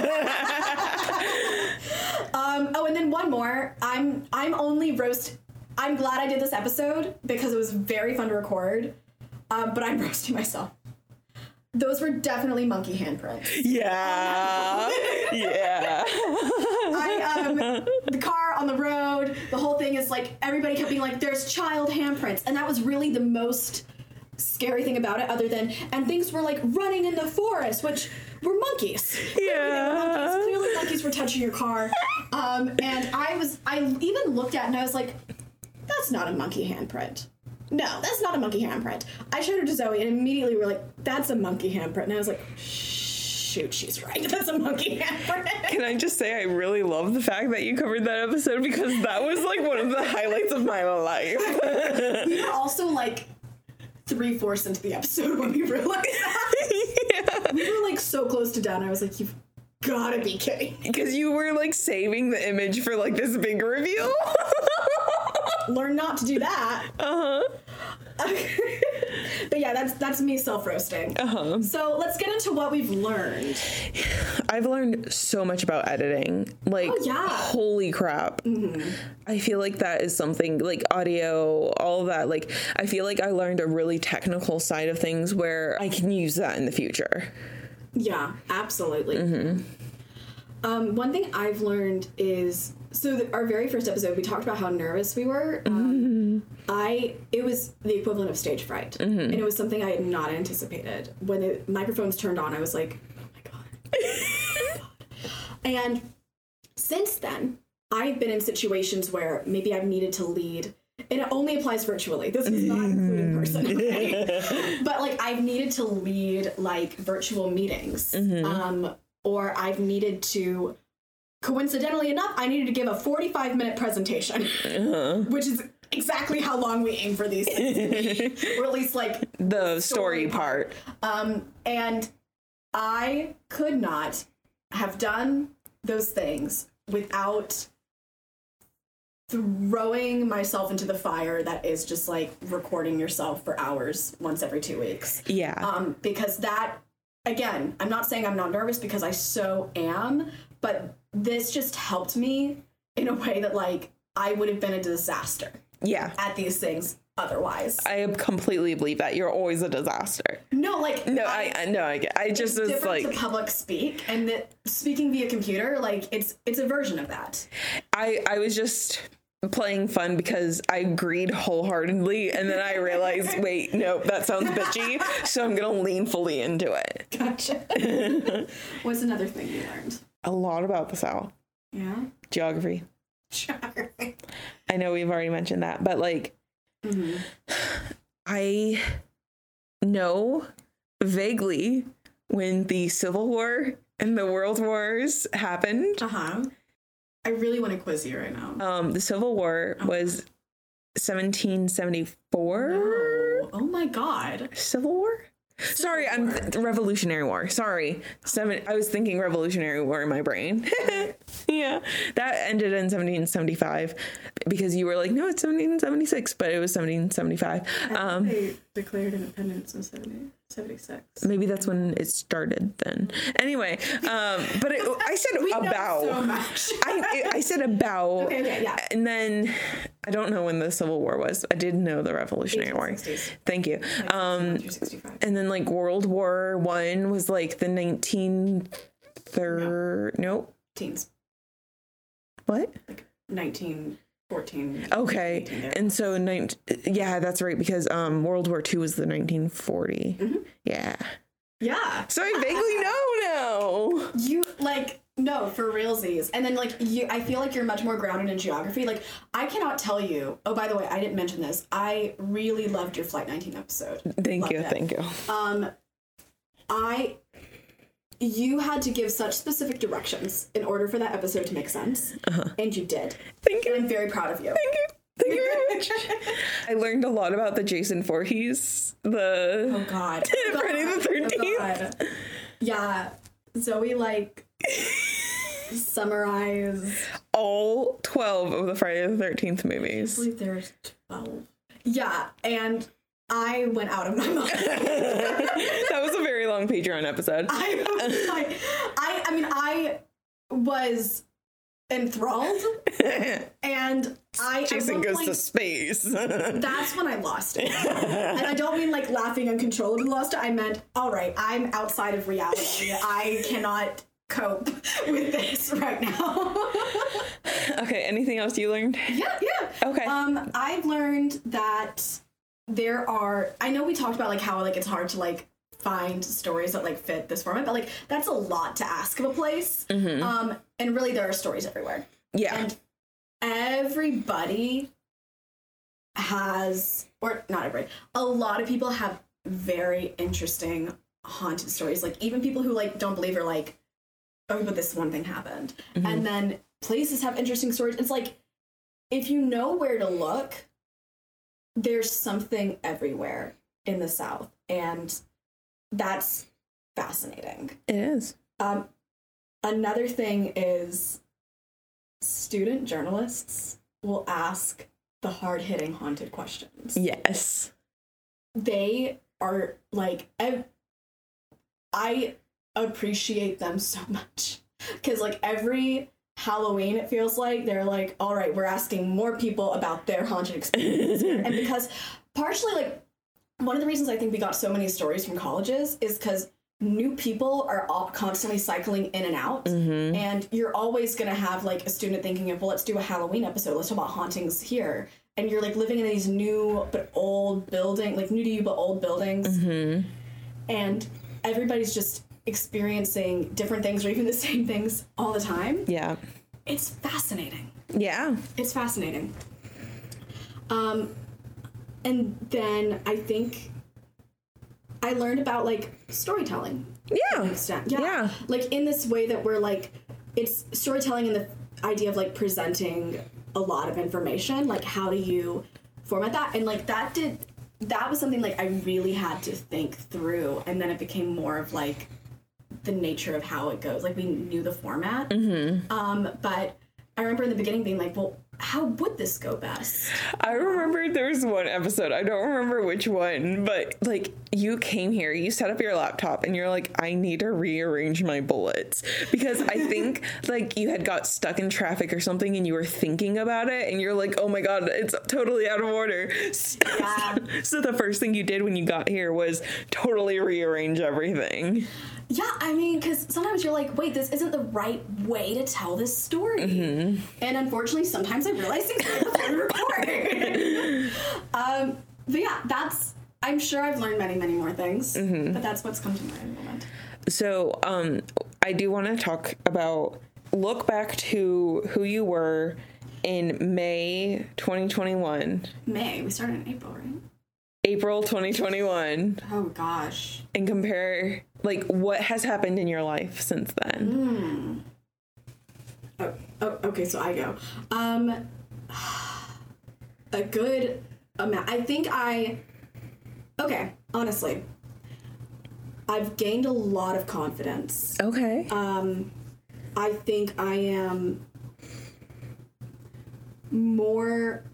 um, oh, and then one more. I'm I'm only roast. I'm glad I did this episode because it was very fun to record. Um, but I'm roasting myself. Those were definitely monkey handprints. Yeah. Yeah. I, um, the car on the road, the whole thing is like, everybody kept being like, there's child handprints. And that was really the most scary thing about it, other than, and things were like running in the forest, which were monkeys. Yeah. Were monkeys. Clearly monkeys were touching your car. Um, and I was, I even looked at it and I was like, that's not a monkey handprint. No, that's not a monkey handprint. I showed her to Zoe and immediately we were like, that's a monkey handprint. And I was like, shoot, she's right. That's a monkey handprint. Can I just say I really love the fact that you covered that episode because that was like one of the highlights of my life. We were also like three-fourths into the episode when we realized that. Yeah. We were like so close to done. I was like, you've gotta be kidding. Because you were like saving the image for like this big reveal. Learn not to do that. Uh-huh. But yeah, that's that's me self-roasting. Uh-huh. So let's get into what we've learned. I've learned so much about editing. Like, oh, yeah. Holy crap. Mm-hmm. I feel like that is something, like audio, all of that. Like, I feel like I learned a really technical side of things where I can use that in the future. Yeah, absolutely. Mm-hmm. Um, one thing I've learned is, so the, our very first episode, we talked about how nervous we were. Um, mm-hmm. I, it was the equivalent of stage fright. Mm-hmm. And it was something I had not anticipated. When the microphones turned on, I was like, oh my God. Oh my God. And since then, I've been in situations where maybe I've needed to lead, and it only applies virtually. This does not include in person. Okay? But like, I've needed to lead like virtual meetings. Mm-hmm. Um, or I've needed to, coincidentally enough, I needed to give a forty-five minute presentation, uh-huh. which is exactly how long we aim for these things, or at least like the story, story part. Um, and I could not have done those things without throwing myself into the fire that is just like recording yourself for hours once every two weeks. Yeah. Um, because that, again, I'm not saying I'm not nervous because I so am, but this just helped me in a way that like I would have been a disaster. Yeah. At these things otherwise. I completely believe that. You're always a disaster. No, like no, I, I no, I get. I just was different like to public speak, and that speaking via computer, like it's it's a version of that. I I was just playing fun because I agreed wholeheartedly, and then I realized, wait, no, that sounds bitchy, so I'm gonna lean fully into it. Gotcha. What's another thing you learned? A lot about the South. Yeah. Geography. Geography. I know we've already mentioned that, but like, mm-hmm. I know vaguely when the Civil War and the World Wars happened. Uh-huh. I really want to quiz you right now. Um, the Civil War oh. was seventeen seventy-four. No. Oh my God. Civil War? Civil Sorry, War. I'm th- Revolutionary War. Sorry. Seven I was thinking Revolutionary War in my brain. Yeah. That ended in seventeen seventy-five because you were like, no, it's seventeen seventy-six, but it was seventeen seventy-five. Um, they declared independence in seventeen seventy-six. Maybe that's when it started then. Anyway, um, but it, I said we about. Know so much. I, I said about. Okay, okay, yeah. And then I don't know when the Civil War was. I did know the Revolutionary War. Thank you. Um, and then like World War One was like the nineteen third. No. Nope. Teens. What? Like nineteen fourteen. Okay. And so, nineteen yeah, that's right. Because um, World War Two was the nineteen forty. Mm-hmm. Yeah. Yeah. So I vaguely know now. You like. No, for realsies. And then, like, you, I feel like you're much more grounded in geography. Like, I cannot tell you. Oh, by the way, I didn't mention this. I really loved your Flight nineteen episode. Thank loved you. it. Thank you. Um, I, you had to give such specific directions in order for that episode to make sense. Uh-huh. And you did. Thank you. And I'm very proud of you. Thank you. Thank you very much. I learned a lot about the Jason Voorhees. The oh God, Friday the thirteenth. Oh God. Yeah, Zoe like summarize all twelve of the Friday the thirteenth movies. I believe there's twelve. Yeah, and I went out of my mind. That was a very long Patreon episode. I was like, I, I mean, I was enthralled, and I Jason goes point, to space. That's when I lost it. And I don't mean like laughing uncontrollably lost it. I meant, all right, I'm outside of reality. I cannot cope with this right now. Okay, anything else you learned? Yeah, yeah. Okay. Um, I've learned that there are, I know we talked about like how like it's hard to like find stories that like fit this format, but like that's a lot to ask of a place. Mm-hmm. Um, and really there are stories everywhere. Yeah. And everybody has, or not everybody, a lot of people have very interesting haunted stories. Like even people who like don't believe are like, oh, but this one thing happened. Mm-hmm. And then places have interesting stories. It's like, if you know where to look, there's something everywhere in the South. And that's fascinating. It is. Um, another thing is student journalists will ask the hard-hitting haunted questions. Yes. They are like, I, I appreciate them so much. Because like every Halloween, it feels like they're like, all right, we're asking more people about their haunted experiences. And because partially like, one of the reasons I think we got so many stories from colleges is because new people are all constantly cycling in and out. Mm-hmm. And you're always going to have like a student thinking of, well, let's do a Halloween episode. Let's talk about hauntings here. And you're like living in these new but old building, like new to you but old buildings. Mm-hmm. And everybody's just experiencing different things or even the same things all the time. Yeah. It's fascinating. Yeah. It's fascinating. Um, and then I think I learned about like storytelling. Yeah. To an extent. Yeah. Yeah. Like in this way that we're like, it's storytelling in the idea of like presenting a lot of information. Like how do you format that? And like that did, that was something like I really had to think through. And then it became more of like the nature of how it goes. Like we knew the format. Mm-hmm. Um, but I remember in the beginning being like, well, how would this go best? I remember there was one episode, I don't remember which one, but like you came here, you set up your laptop and you're like, I need to rearrange my bullets because I think like you had got stuck in traffic or something and you were thinking about it and you're like, oh my God, it's totally out of order. Yeah. So the first thing you did when you got here was totally rearrange everything. Yeah, I mean, because sometimes you're like, wait, this isn't the right way to tell this story. Mm-hmm. And unfortunately, sometimes I realize things before we record. um, but yeah, that's, I'm sure I've learned many, many more things. Mm-hmm. But that's what's come to mind at the moment. So um, I do want to talk about, look back to who you were in May twenty twenty-one. May? We started in April, right? April twenty twenty-one. Oh, gosh. And compare, like, what has happened in your life since then? Mm. Oh, oh, okay, so I go. Um, a good amount. I think I... Okay, honestly. I've gained a lot of confidence. Okay. Um, I think I am more...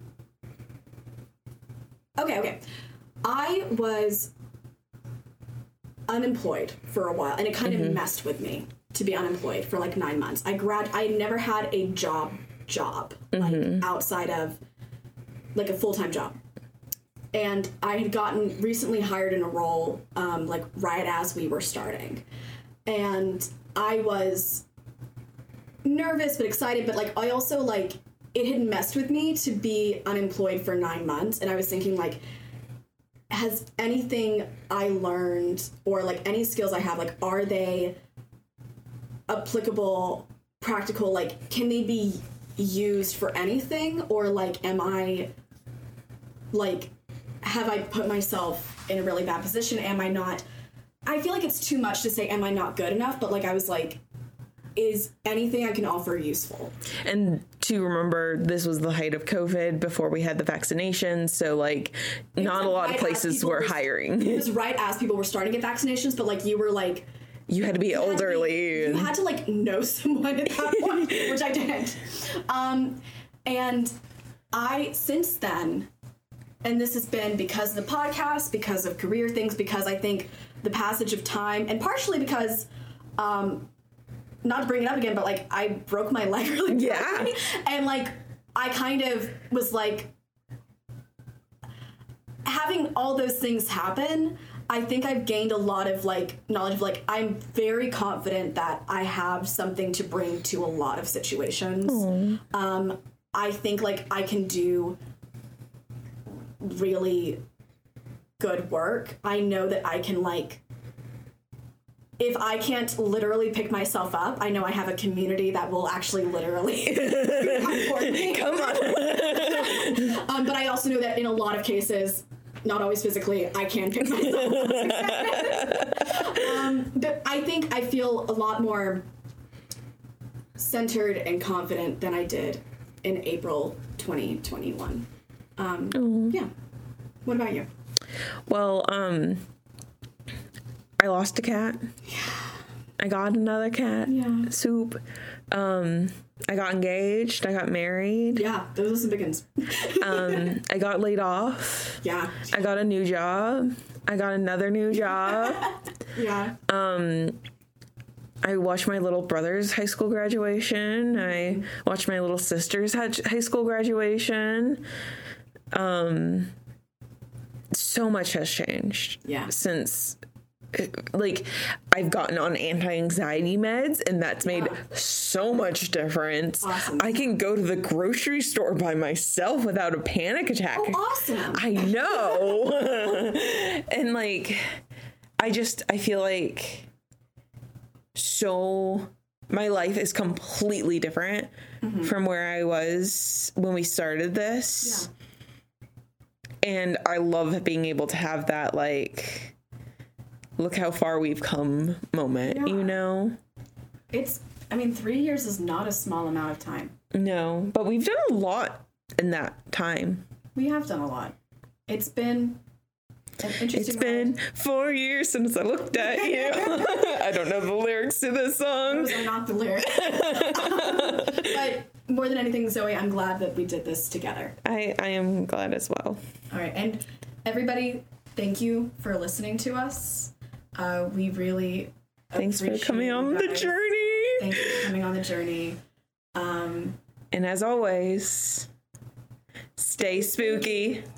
Okay, okay. I was unemployed for a while, and it kind mm-hmm. of messed with me to be unemployed for like nine months. I grad, I never had a job job mm-hmm. like outside of like a full-time job. And I had gotten recently hired in a role, um, like right as we were starting. And I was nervous but excited, but like I also like it had messed with me to be unemployed for nine months. And I was thinking like, has anything I learned or like any skills I have, like, are they applicable, practical, like, can they be used for anything? Or like, am I like, have I put myself in a really bad position? Am I not, I feel like it's too much to say, am I not good enough? But like, I was like, is anything I can offer useful? And to remember, this was the height of COVID before we had the vaccinations. So like, it not a lot right of places were, were hiring. It was right as people were starting to get vaccinations, but like you were like, you had to be you elderly. Had to be, you had to like know someone at that point, which I didn't. Um, and I, since then, and this has been because of the podcast, because of career things, because I think the passage of time, and partially because, um, not to bring it up again, but like I broke my leg really badly. Yeah. And like I kind of was like, having all those things happen, I think I've gained a lot of like knowledge of like, I'm very confident that I have something to bring to a lot of situations. Mm. Um, I think like I can do really good work. I know that I can like, if I can't literally pick myself up, I know I have a community that will actually literally support me. Come on. um, but I also know that in a lot of cases, not always physically, I can pick myself up. um, but I think I feel a lot more centered and confident than I did in April twenty twenty-one. Um, mm. Yeah. What about you? Well, um... I lost a cat. Yeah. I got another cat. Yeah. Soup. Um, I got engaged. I got married. Yeah, those are some big ones. um, I got laid off. Yeah. I got a new job. I got another new job. Yeah. Um, I watched my little brother's high school graduation. I watched my little sister's high school graduation. Um, so much has changed. Yeah. Since... like I've gotten on anti-anxiety meds and that's made yeah. so much difference. Awesome. I can go to the grocery store by myself without a panic attack. Oh, awesome. I know. And like I just I feel like so my life is completely different mm-hmm. from where I was when we started this. Yeah. And I love being able to have that like look how far we've come moment, yeah. you know? It's, I mean, three years is not a small amount of time. No, but we've done a lot in that time. We have done a lot. It's been an interesting It's been ride. four years since I looked at you. I don't know the lyrics to this song. Those are not the lyrics. um, but more than anything, Zoe, I'm glad that we did this together. I, I am glad as well. All right. And everybody, thank you for listening to us. Uh, we really Thanks for coming on the journey. Thanks for coming on the journey. Um, and as always, stay spooky.